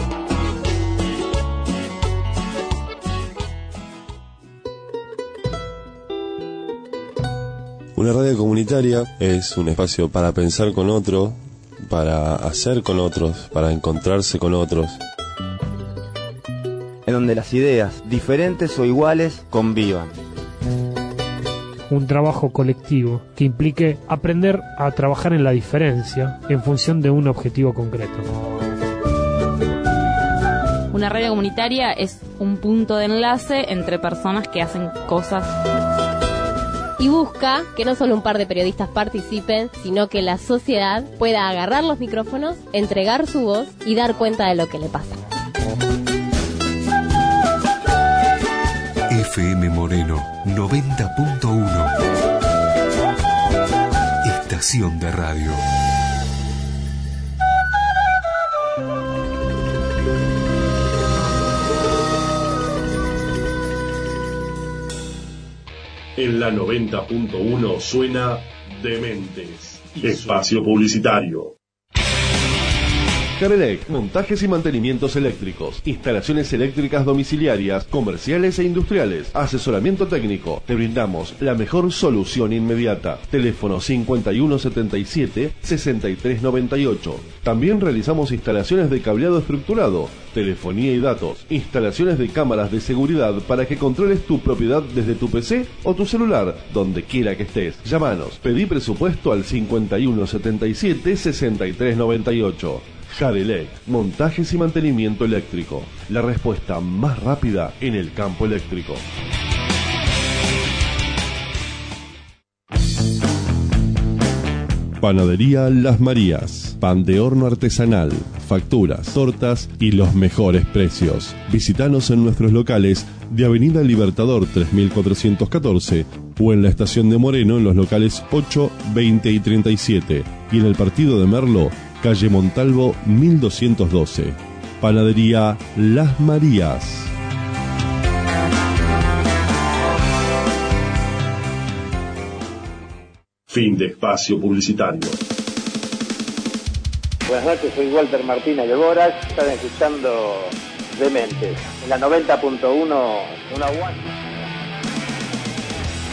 Una radio comunitaria es un espacio para pensar con otro, para hacer con otros, para encontrarse con otros. En donde las ideas, diferentes o iguales, convivan. Un trabajo colectivo que implique aprender a trabajar en la diferencia en función de un objetivo concreto. Una radio comunitaria es un punto de enlace entre personas que hacen cosas. Y busca que no solo un par de periodistas participen, sino que la sociedad pueda agarrar los micrófonos, entregar su voz y dar cuenta de lo que le pasa. F M Moreno noventa punto uno, estación de radio. En la noventa punto uno suena Dementes, espacio publicitario. Carelec, montajes y mantenimientos eléctricos, instalaciones eléctricas domiciliarias, comerciales e industriales, asesoramiento técnico. Te brindamos la mejor solución inmediata. Teléfono cincuenta y uno setenta y siete, sesenta y tres noventa y ocho. También realizamos instalaciones de cableado estructurado, telefonía y datos, instalaciones de cámaras de seguridad para que controles tu propiedad desde tu P C o tu celular, donde quiera que estés. Llámanos, pedí presupuesto al cincuenta y uno setenta y siete, sesenta y tres noventa y ocho. Carelec, montajes y mantenimiento eléctrico. La respuesta más rápida en el campo eléctrico. Panadería Las Marías. Pan de horno artesanal, facturas, tortas y los mejores precios. Visítanos en nuestros locales de Avenida Libertador tres mil cuatrocientos catorce o en la estación de Moreno en los locales ocho, veinte y treinta y siete y en el partido de Merlo, calle Montalvo mil doscientos doce. Panadería Las Marías. Fin de espacio publicitario. Buenas noches, soy Walter Martínez de Boras. Están escuchando Dementes en la noventa punto uno, una one.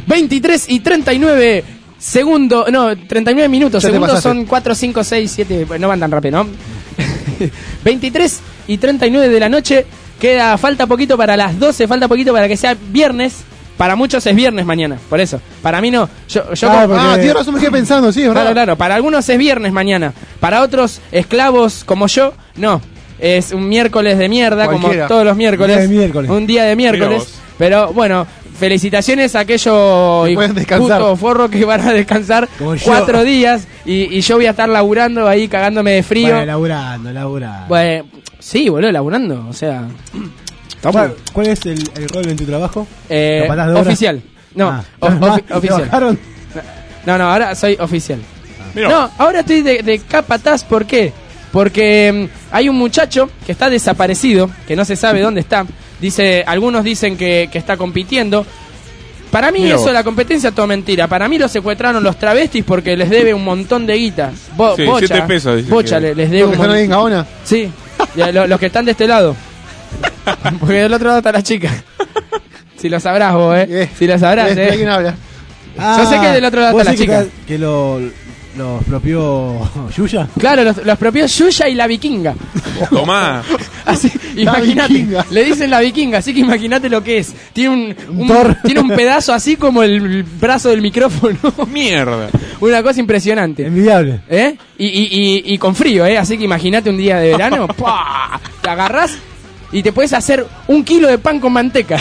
veintitrés y treinta y nueve segundos, no, treinta y nueve minutos, Ya te segundos pasaste. son cuatro, cinco, seis, siete, no van tan rápido, ¿no? veintitrés y treinta y nueve de la noche, queda, falta poquito para las doce, falta poquito para que sea viernes. Para muchos es viernes mañana, por eso. Para mí no. Yo, yo Ah, como- porque- Ah, tienes razón, me quedé pensando, sí, es verdad. Claro, claro. Para algunos es viernes mañana. Para otros esclavos como yo, no. Es un miércoles de mierda, Cualquiera. como todos los miércoles. Un día de miércoles. Un día de Mirá miércoles. vos. Pero bueno, felicitaciones a aquellos Que pueden descansar. putos forros que van a descansar Como yo. cuatro días y, y yo voy a estar laburando ahí cagándome de frío. Bueno, laburando, laburando. Bueno, sí, boludo, laburando. O sea, ¿Cuál, cuál es el, el rol en tu trabajo? Eh, ¿Capataz de obra? oficial. No, Ah, of- ¿te ofi- oficial. bajaron? No, no, ahora soy oficial. Mirá. No, ahora estoy de, de capataz, ¿por qué? Porque mm, hay un muchacho que está desaparecido, que no se sabe dónde está. Dice, algunos dicen que, que está compitiendo. Para mí Mirá eso, vos. la competencia, todo mentira. Para mí lo secuestraron los travestis porque les debe un montón de guita. Bo- Sí, bocha, siete pesos, dice bocha que- le- les debe ¿Los un que están ahí en montón. Gaona? Sí, y a lo- los que están de este lado. Porque del otro lado está la chica. Si lo sabrás vos, eh. Si lo sabrás, ¿De eh. quién habla? Yo sé que del otro lado ¿vos está la decís chica. Que, que lo, lo expropió Yuya. Claro, los, los propios Yuya y la vikinga. Tomá. Así, imagínate, le dicen la vikinga, así que imagínate lo que es. Tiene un, un- Thor. tiene un pedazo así como el brazo del micrófono. Mierda. Una cosa impresionante. Envidiable. ¿Eh? Y, y, y, y con frío, ¿eh? Así que imagínate un día de verano, ¡pua! Te agarrás y te puedes hacer un kilo de pan con manteca.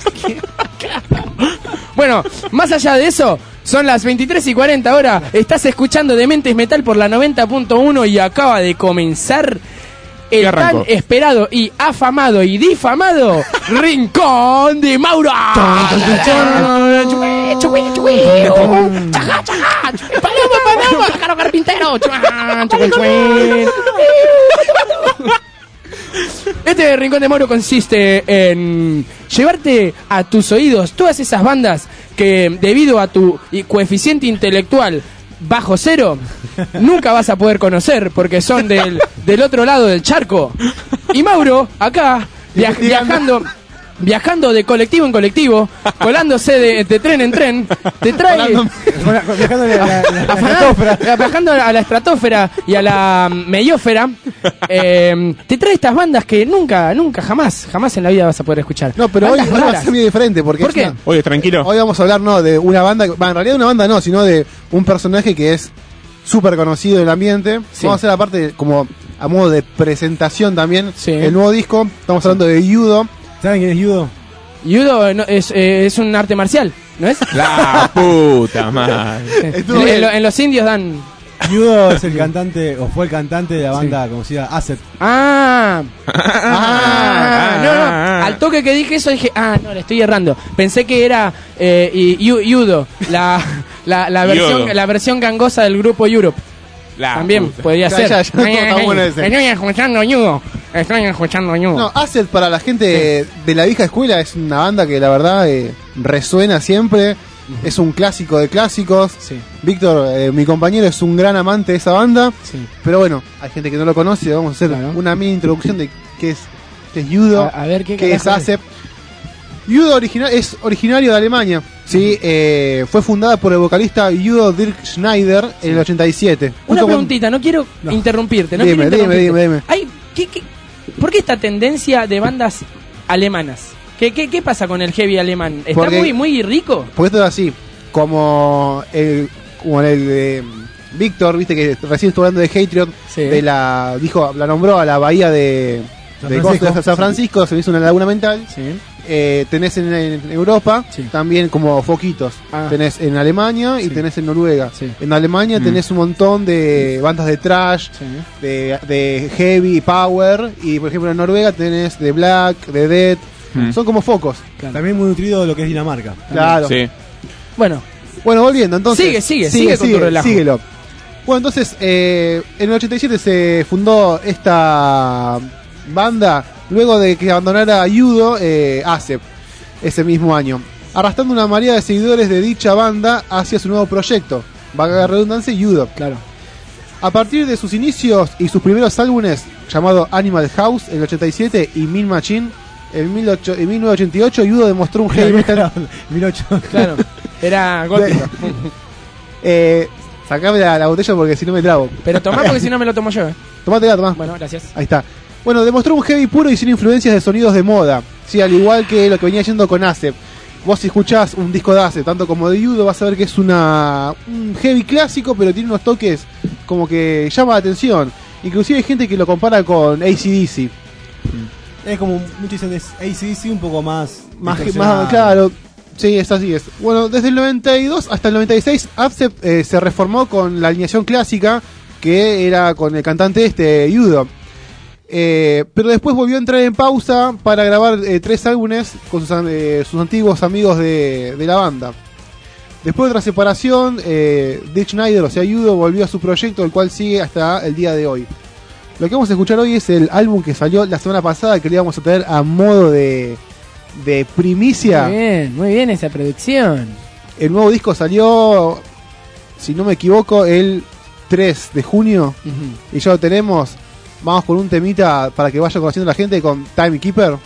Bueno, más allá de eso, son las veintitrés y cuarenta ahora. Estás escuchando Dementes Metal por la noventa punto uno y acaba de comenzar el tan arrancó? esperado y afamado y difamado Rincón de Mauro. Chue, chue, chue. Chaja, chaja. Paloma, paloma. Pájaro carpintero. Chua, chue, chue. Este Rincón de Mauro consiste en llevarte a tus oídos todas esas bandas que, debido a tu i- coeficiente intelectual bajo cero, nunca vas a poder conocer porque son del, del otro lado del charco. Y Mauro, acá, via- viajando... Viajando de colectivo en colectivo, colándose de, de tren en tren, te trae... Viajando a la, la- la- la Afanando- estratosfera. viajando a la estratosfera y a la meiósfera, eh, te trae estas bandas que nunca, nunca, jamás, jamás en la vida vas a poder escuchar. No, pero hoy, Bandas hoy va a raras. ser muy diferente. Porque ¿Por es qué? una- Oye, tranquilo. Hoy vamos a hablar, no, de una banda, bah, en realidad una banda no, sino de un personaje que es súper conocido en el ambiente. Sí. Vamos a hacer aparte como a modo de presentación también Sí. el nuevo disco. Estamos hablando de Yudo. ¿Saben quién es Yudo? Judo no, es, eh, es un arte marcial, ¿no es? La puta madre. Estuvo en, bien. en lo- en los indios dan... Yudo es el cantante, o fue el cantante de la banda conocida Asset. Ah, ah, no, no, al toque que dije eso dije, ah, no, le estoy errando. Pensé que era eh, y- Yu- Yudo, la, la, la, versión, Yodo. la versión gangosa del grupo Europe. La También puta. podría Ya, ser. ya, ya, todo está bueno ese. Estoy escuchando Yudo, estoy escuchando Yudo. No, Asset para la gente de la vieja escuela es una banda que la verdad eh, resuena siempre. Es un clásico de clásicos. Sí. Víctor, eh, mi compañero, es un gran amante de esa banda. Sí. Pero bueno, hay gente que no lo conoce. Vamos a hacer Claro. una mini introducción de qué es, qué es Yudo, A- a ver, ¿qué qué es carajo es? Asset. Yudo original, es originario de Alemania. ¿Sí? Eh, fue fundada por el vocalista Yudo Dirk Schneider en el ochenta y siete. Una Junto con- preguntita, no quiero interrumpirte. No Dime, quiero dime, interrumpirte. dime, dime. Hay, ¿qué, qué, ¿Por qué esta tendencia de bandas alemanas? ¿Qué, qué, qué pasa con el heavy alemán? ¿Está Porque- muy, muy rico? Porque esto es así, como el, como el de Víctor, viste que recién estuvo hablando de Hatred, Sí. de la, dijo, la nombró a la bahía de, San de Francisco. Costa de San Francisco, se me hizo una laguna mental. Sí. Eh, tenés en, en Europa Sí. también como foquitos. Ah. Tenés en Alemania y Sí. tenés en Noruega. Sí. En Alemania Mm. tenés un montón de bandas de trash, Sí. de, de heavy power. Y por ejemplo en Noruega tenés de black, de death. Mm. Son como focos. También muy nutrido de lo que es Dinamarca. Claro. Sí. Bueno, Bueno, volviendo, entonces. Sigue, sigue, sigue con tu relajo. Síguelo. Bueno, entonces, eh, en el ochenta y siete se fundó esta banda, luego de que abandonara Yudo, eh, Asep, ese mismo año, arrastrando una marea de seguidores de dicha banda hacia su nuevo proyecto, valga la redundancia, Yudo. claro. A partir de sus inicios y sus primeros álbumes, llamado Animal House en el ochenta y siete y Mean Machine en, mil ocho- en mil novecientos ochenta y ocho, Yudo demostró un heavy metal. mil ocho. Claro. Era gótico. eh, sacame la, la botella porque si no me trago. Pero tomá porque si no me lo tomo yo. Eh. Tomátela, tomá. Bueno, gracias. Ahí está. Bueno, demostró un heavy puro y sin influencias de sonidos de moda. Sí, al igual que lo que venía yendo con Acep. Vos si escuchás un disco de Acep, tanto como de Udo, vas a ver que es una un heavy clásico, pero tiene unos toques como que llama la atención. Inclusive hay gente que lo compara con A C D C. Es como, muchos dicen, es A C D C un poco más... Más, que, más claro. Sí, es así es. Bueno, desde el noventa y dos hasta el noventa y seis, Acep eh, se reformó con la alineación clásica, que era con el cantante este, Udo. Eh, pero después volvió a entrar en pausa para grabar eh, tres álbumes con sus, eh, sus antiguos amigos de, de la banda. Después de otra separación, eh, Dick Schneider, o sea, Udo, volvió a su proyecto, el cual sigue hasta el día de hoy. Lo que vamos a escuchar hoy es el álbum que salió la semana pasada, que le íbamos a traer a modo de, de primicia. Muy bien, muy bien esa producción. El nuevo disco salió, si no me equivoco, el tres de junio. Uh-huh. Y ya lo tenemos. Vamos con un temita para que vaya conociendo la gente con Timekeeper.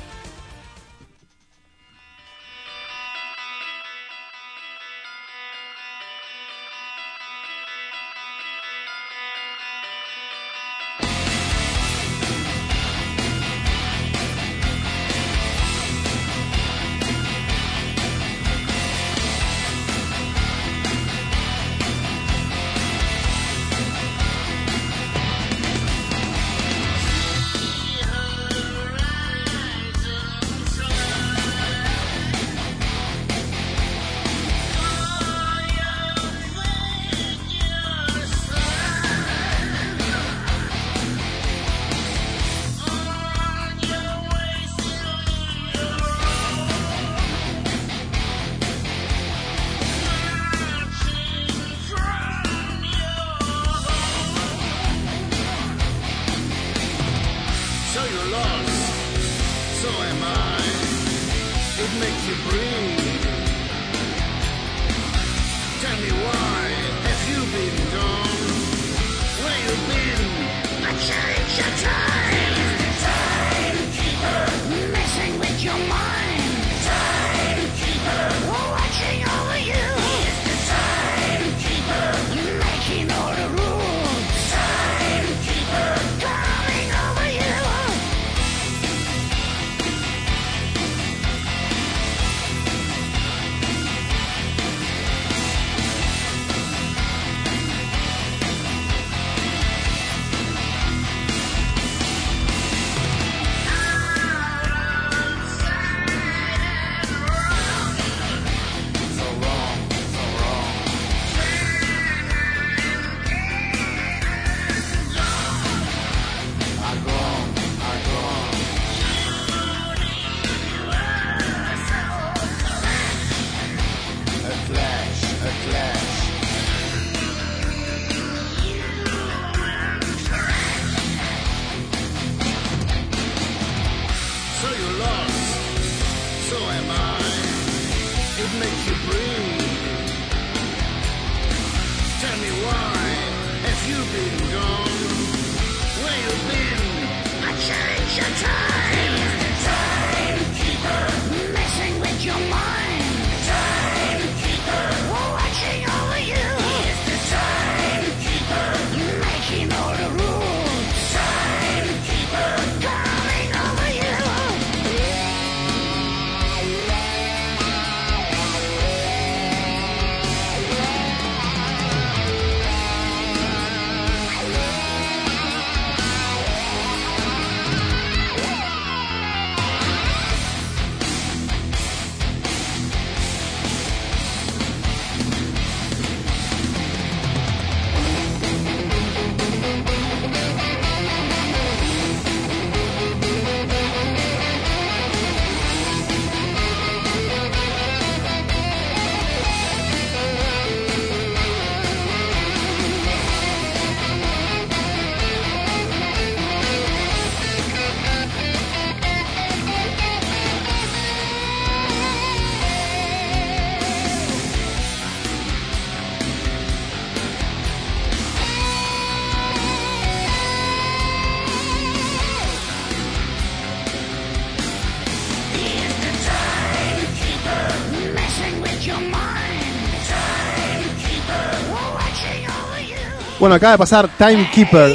Bueno, acaba de pasar Timekeeper.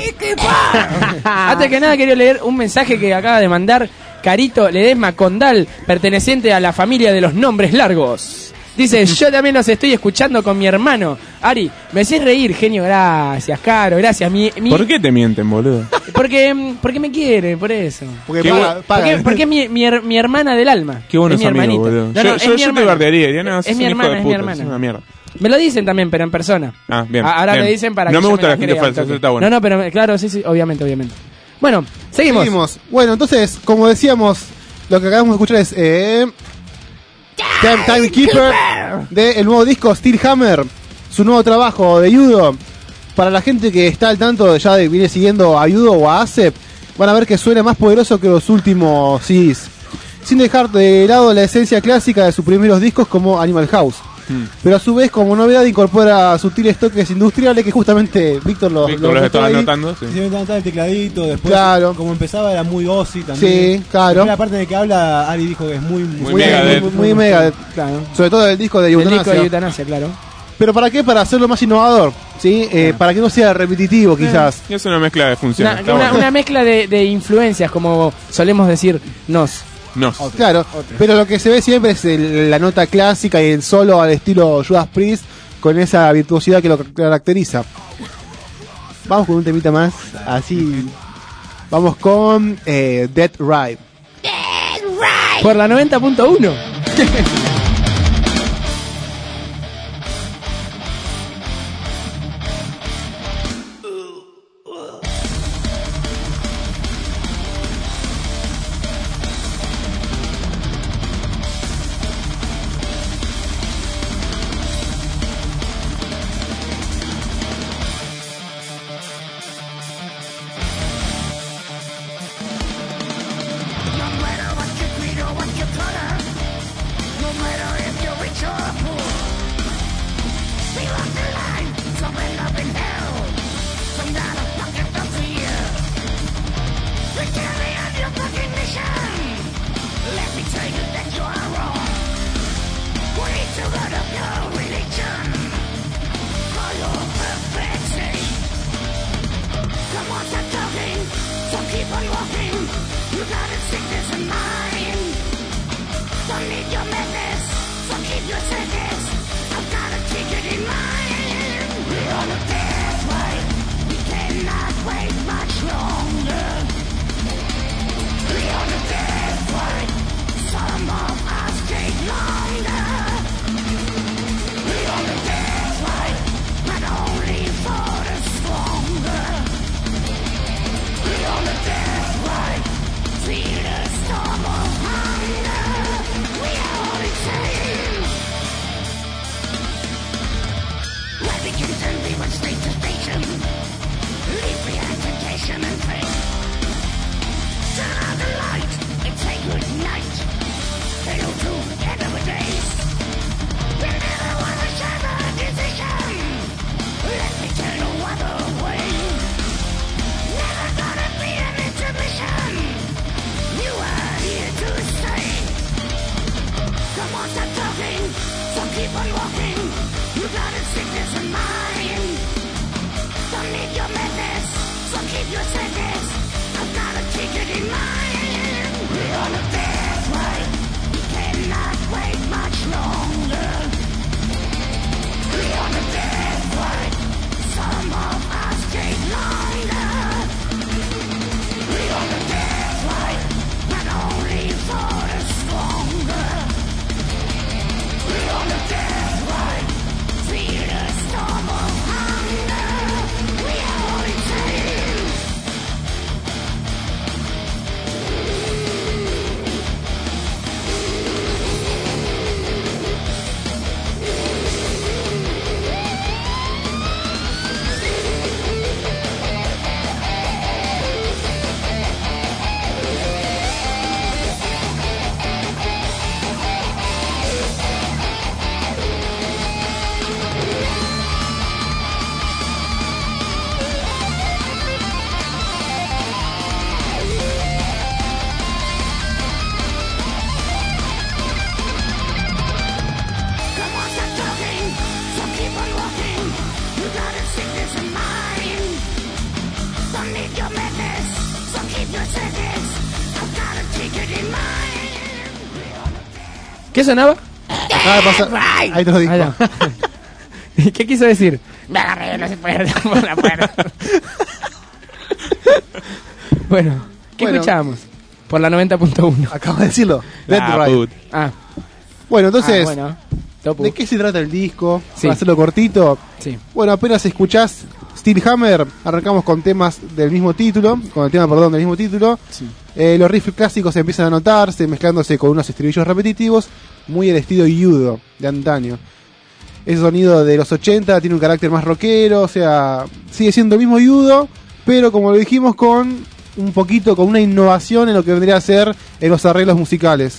Antes que nada quería leer un mensaje que acaba de mandar Carito Ledesma Condal, perteneciente a la familia de los nombres largos. Dice, yo también los estoy escuchando con mi hermano. Ari, me hacés reír, genio, gracias, Caro, gracias. Mi, mi... ¿Por qué te mienten, boludo? Porque, porque me quiere, por eso. Porque, Qué paga, bu- paga. Porque, porque es mi, mi, her- mi hermana del alma. Qué buenos es mi amigos, hermanita. boludo. No, yo no, es yo, mi yo te hermana. guardaría, diría, no, Es sos mi un hijo hermana, de es mi puta, hermana. sos una mierda. Me lo dicen también, pero en persona. Ah, bien. A- Ahora bien. me dicen para no que me yo gusta me la gente crea un falsa, toque. eso está bueno. No, no, pero me- claro, sí, sí, obviamente, obviamente. Bueno, seguimos. Seguimos. Bueno, entonces, como decíamos, lo que acabamos de escuchar es eh, Time, Timekeeper del nuevo disco Steel Hammer, su nuevo trabajo de Yudo. Para la gente que está al tanto, ya de, viene siguiendo a Yudo o a Acep, van a ver que suena más poderoso que los últimos C Ds, sin dejar de lado la esencia clásica de sus primeros discos como Animal House. Hmm. Pero a su vez, como novedad, incorpora sutiles toques industriales que justamente Víctor los, Víctor los notó estaba ahí. anotando, sí. Sí, me encantaba el tecladito, después Claro. como empezaba era muy Ozzy también. Sí, claro. Después la parte de que habla, Ari dijo que es muy... Muy Muy, Megadeth. muy, muy Megadeth, Claro. sobre todo el disco de El disco Eutanasia. de Eutanasia, claro. Pero ¿para qué? Para hacerlo más innovador, ¿sí? Eh, para que no sea repetitivo, quizás. Eh, es una mezcla de funciones. Una, está una- bueno. una mezcla de, de influencias, como solemos decir, nos. No. Claro, pero lo que se ve siempre es el- la nota clásica y el solo al estilo Judas Priest, con esa virtuosidad que lo caracteriza. Vamos con un temita más, así. Vamos con eh, Dead Ride. Por la noventa punto uno. No matter what you tweet or what you color, no matter ¿Qué sonaba? Acaba de pasar. Ahí te lo digo. ¿Qué quiso decir? Me agarré, no se puede por la puerta. Bueno, ¿qué Bueno. escuchábamos? Por la noventa punto uno. Acabo de decirlo. Let Ah, Ride. put. Ah. Bueno, entonces, Ah, bueno. Topu. ¿de qué se trata el disco? Sí. Para hacerlo cortito. Sí. Bueno, apenas escuchás Steel Hammer, arrancamos con temas del mismo título, con el tema, perdón, del mismo título. Sí. Eh, los riffs clásicos se empiezan a notarse, mezclándose con unos estribillos repetitivos, muy el estilo Yudo de antaño. Ese sonido de los ochenta tiene un carácter más rockero, o sea, sigue siendo el mismo Yudo, pero como lo dijimos, con un poquito, con una innovación en lo que vendría a ser en los arreglos musicales.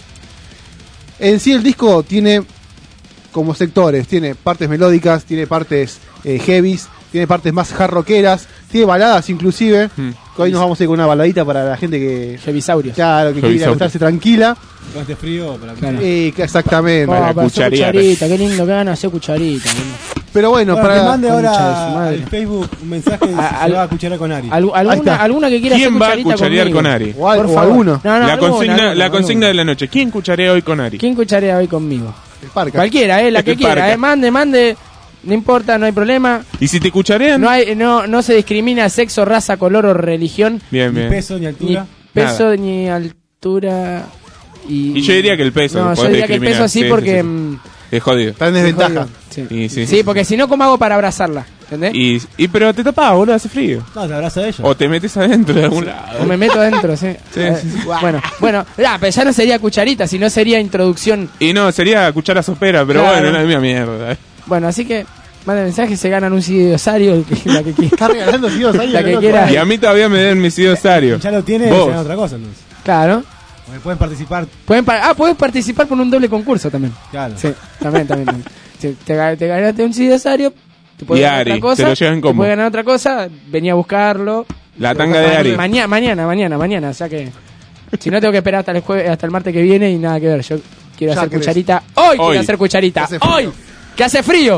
En sí el disco tiene como sectores, tiene partes melódicas, tiene partes eh, heavies, tiene partes más hard rockeras, tiene baladas inclusive, Hmm. que hoy nos vamos a ir con una baladita para la gente que... Heavisaurios. Claro, que quiere Heavisaurios. acostarse tranquila. Con este frío para Claro. Eh, que exactamente. Oh, para hacer cucharear. cucharita, qué lindo que van a hacer cucharita. boludo. Pero bueno, Bueno, para... que mande Concha de su ahora madre. al Facebook un mensaje de si A- se al- va a cucharar con Ari. Al- Ahí alguna, está. alguna que quiera hacer ¿Quién va a cucharita cucharear conmigo. con Ari? O, al- Por o favor. alguno. No, no, la alguna, consigna, alguna, la alguna. consigna de la noche. ¿Quién cucharea hoy con Ari? ¿Quién cucharea hoy conmigo? El Parca. Cualquiera, eh, la que El quiera, Parca. eh, mande, mande, no importa, no hay problema. ¿Y si te cucharean? No hay, no, no se discrimina sexo, raza, color o religión, Bien, Ni bien. peso ni ni altura. peso ni altura. Y, Y yo diría que el peso, No, yo podés diría que el peso discriminar, sí, sí, porque sí, sí. mm, Es jodido. Está en desventaja. sí. Y, sí. Sí, porque si no, ¿cómo hago para abrazarla? ¿Entendés? Y, y pero te tapás, boludo, hace frío. No, te abraza a ella. O te metes adentro de algún lado. O me meto adentro, sí. Sí, Eh, sí, sí. Bueno, bueno, ya, pero ya no sería cucharita, sino sería introducción. Y no, sería cuchara sopera, pero Claro. bueno, no es mi mierda. Bueno, así que manden mensajes, se ganan un C D de Osario, el que, la que quiera. Está regalando tíos ahí. La que loco. quiera. Y a mí todavía me den mi C D Osario. Ya lo tiene, Vos. se gana otra cosa entonces. Claro. Porque pueden participar. Pueden pa- ah, puedes participar por un doble concurso también. Claro. Sí, también, también. también. Sí, te, ga- te ganaste un C D de Osario, te puedes Y ganar Ari, otra cosa. te lo llevan te como. puedes ganar otra cosa, venía a buscarlo. La tanga de Ari. Mañana, mañana, mañana, mañana, o sea que si no tengo que esperar hasta el jueves, hasta el martes que viene y nada que ver. Yo quiero Ya hacer querés. cucharita hoy, Hoy. quiero hacer cucharita Que hace frío. hoy, que hace frío.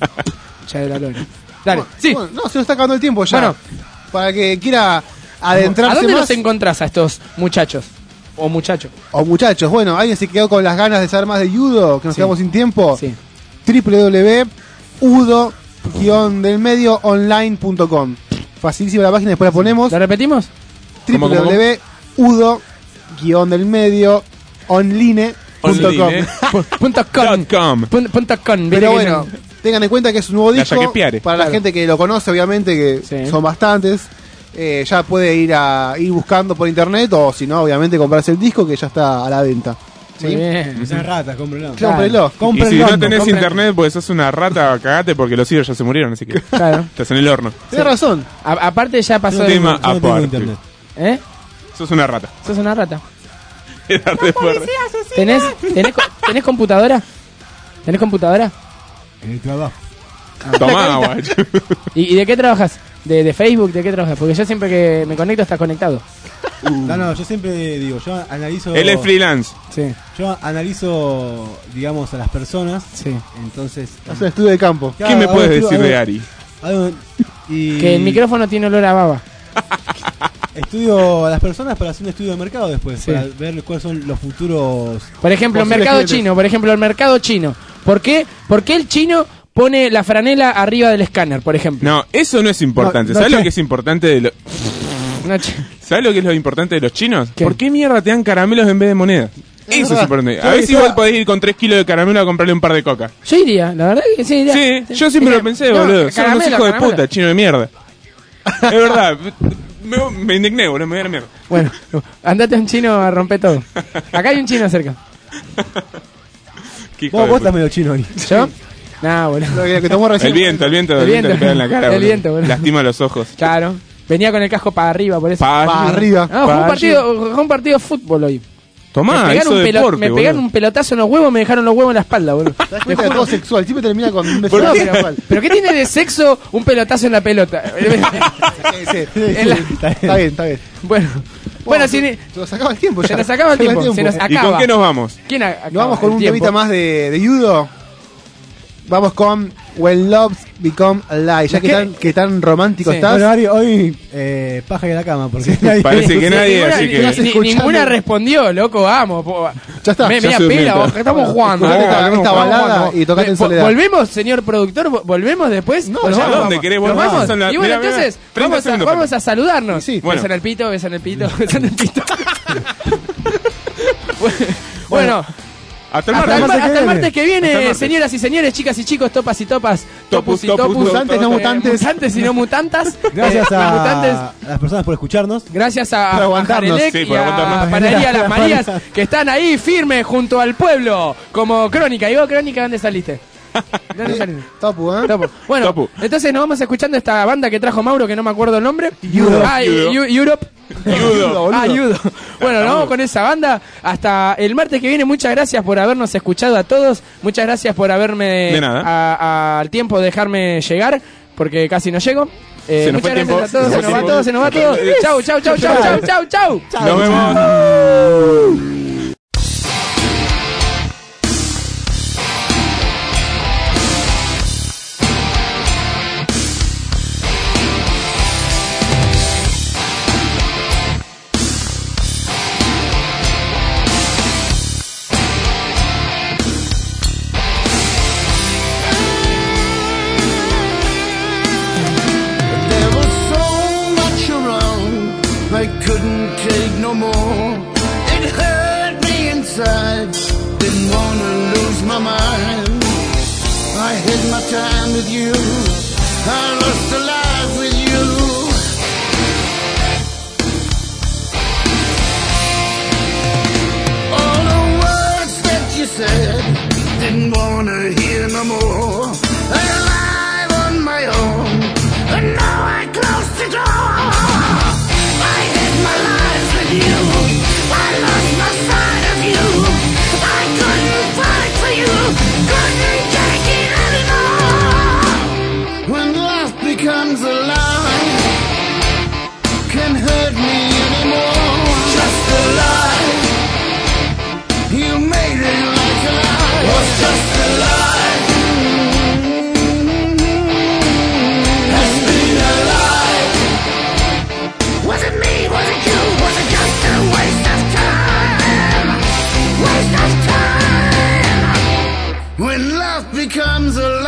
Ya de la lora. Dale, Bueno, sí. bueno, no, se nos está acabando el tiempo ya. Bueno. Para que quiera adentrarse ¿A dónde más. los encontrás a estos muchachos? O muchachos. O muchachos, bueno, alguien se quedó con las ganas de saber más de judo, que nos Sí. quedamos sin tiempo. Sí. w w w punto udo del medio online punto com. Facilísima la página, después la ponemos. ¿Lo repetimos? ¿Cómo, cómo, cómo? w w w punto udo del medio online punto com. Online, Pu- punto com. Dot com. Pun- punto com. Pero Viste que bueno, yo- tengan en cuenta que es un nuevo La disco. Yaquepiare. Para la Claro. gente que lo conoce, obviamente, que Sí. son bastantes. Eh, ya puede ir a ir buscando por internet o si no, obviamente comprarse el disco que ya está a la venta. ¿Sí? Muy bien. No sean ratas, cómprenlo. Cómprenlo. Y si Cómprenlo. no tenés compren- internet, pues sos una rata, cagate porque los hijos ya se murieron, así que Claro. estás en el horno. Tienes razón. A- aparte ya pasó de... Tema Yo no tengo aparte. internet. ¿Eh? Sos una rata. Sos una rata. Era re fuerte. ¿Tenés, tenés, co- ¿Tenés computadora? ¿Tenés computadora? En el trabajo. Tomá, guacho. ¿Y, y de qué trabajas? ¿De, ¿De Facebook? ¿De qué trabajas? Porque yo siempre que me conecto estás conectado. No, no, yo siempre digo, yo analizo. Él es freelance. Sí, Yo analizo, digamos, a las personas. sí. Entonces. Hace un estudio de campo. ¿Qué me hago puedes estudio- decir de hago- Ari? hago- y Que el micrófono tiene olor a baba. Estudio a las personas para hacer un estudio de mercado después, Sí. para ver cuáles son los futuros. Por ejemplo, el Posibles mercado clientes. chino. Por ejemplo, el mercado chino. ¿Por qué? ¿Por qué el chino pone la franela arriba del escáner, por ejemplo? No, eso no es importante. No, no ¿Sabes lo sé. que es importante de los... No, ch- ¿Sabes lo que es lo importante de los chinos? ¿Qué? ¿Por qué mierda te dan caramelos en vez de moneda? Eso es verdad. importante. A Yo ver si estaba- vos podés ir con tres kilos de caramelo a comprarle un par de coca. Yo iría, la verdad que sí iría. Sí, yo siempre lo pensé, No, boludo. Son unos caramelo, hijos de caramelo. puta, chino de mierda. Es verdad. Me, me indigné, boludo, me voy a la mierda. Bueno, andate a un chino a romper todo. Acá hay un chino cerca. Qué hijo Vos, de vos puta. estás medio chino hoy. ¿Yo? Nah, boludo. Lo que, que tomó recién. El viento, el viento, El el viento, viento. le pega en la cara. El boludo. viento, boludo. Lastima los ojos. Claro. Venía con el casco para arriba, por eso. Pa- Para arriba. No, fue un Pa- partido, fue un partido de fútbol hoy. Tomá, me pegaron, eso un, pelo- deporte, me pegaron boludo. un pelotazo en los huevos, me dejaron los huevos en la espalda, boludo. Te das cuenta de todo sexual. Siempre termina con un beso. No, en la pero, cual. pero ¿qué tiene de sexo un pelotazo en la pelota? Sí, sí, sí, En la- sí, Está bien, está bien. Bueno, bueno, si ni- Se nos acaba el tiempo ya. se nos acaba el tiempo. Se nos ¿Y acaba. con qué nos vamos? ¿Quién a- acaba Nos vamos con el un tiempo? temita más de, de judo. Vamos con When Love Become Alive. Ya que tan, que tan romántico Sí. estás. Bueno, Ari, hoy eh, paja en la cama, porque nadie- Parece que nadie, ninguna, así que... ni- ni- ninguna respondió, loco, vamos. po. Ya está, Me, ya media se pila, durmió. vos, que estamos jugando. Escuchate eh. esta- Estamos esta jugando. balada y tocate en Vo- soledad. ¿Volvemos, señor productor? ¿Vo- ¿Volvemos después? No, ¿O no, ya ¿a nos dónde vamos? querés? ¿Nos Bueno, vamos? son la- Y bueno, mira, mira, entonces, treinta vamos a, segundos vamos faltan. a saludarnos. Sí, bueno. Besan el pito, besan el pito, besan el pito. Bueno, Hasta el hasta, martes. el, mar- hasta el viene. martes que viene, Hasta el martes. señoras y señores, chicas y chicos, topas y topas, topus Topus, y topus, topus, mutantes, no eh, mutantes. mutantes y no mutantas. Gracias Eh, a, mutantes. a las personas por escucharnos. Gracias a, Por a aguantarnos. Jarelec Sí, y por a aguantarnos. Panadería Las Marías, que están ahí firmes junto al pueblo, como Crónica. ¿Y vos, Crónica, dónde saliste? ¿De ¿Dónde saliste? Topu, ¿eh? Topo. Bueno, Topo. entonces nos vamos escuchando esta banda que trajo Mauro, que no me acuerdo el nombre. Europe. Ah, Europe. Eu- Europe. Judo. Ah, Judo. Bueno, nos vamos con esa banda. Hasta el martes que viene. Muchas gracias por habernos escuchado a todos. Muchas gracias por haberme De nada. a- a- al tiempo dejarme llegar, porque casi no llego. Eh, Se nos muchas fue el gracias tiempo. a todos. Se nos va todo, se nos va todo. Chau, chau, chau, chau, chau, chau, chau. Nos vemos. There was so much around, I couldn't take no more. It hurt me inside, didn't wanna lose my mind. I had my time with you, I lost a life with you. All the words that you said, didn't wanna hear no more. Alive on my own, and now I close the door. I had my life with you, I lost my sight of you. I couldn't fight for you, couldn't take it anymore. When life becomes a lie, can't hurt me anymore. Just a lie, you made it like a lie. Was just a lie. Has been a lie. Was it me? Was it you? Was it just a waste of time? Waste of time. When love becomes a lie.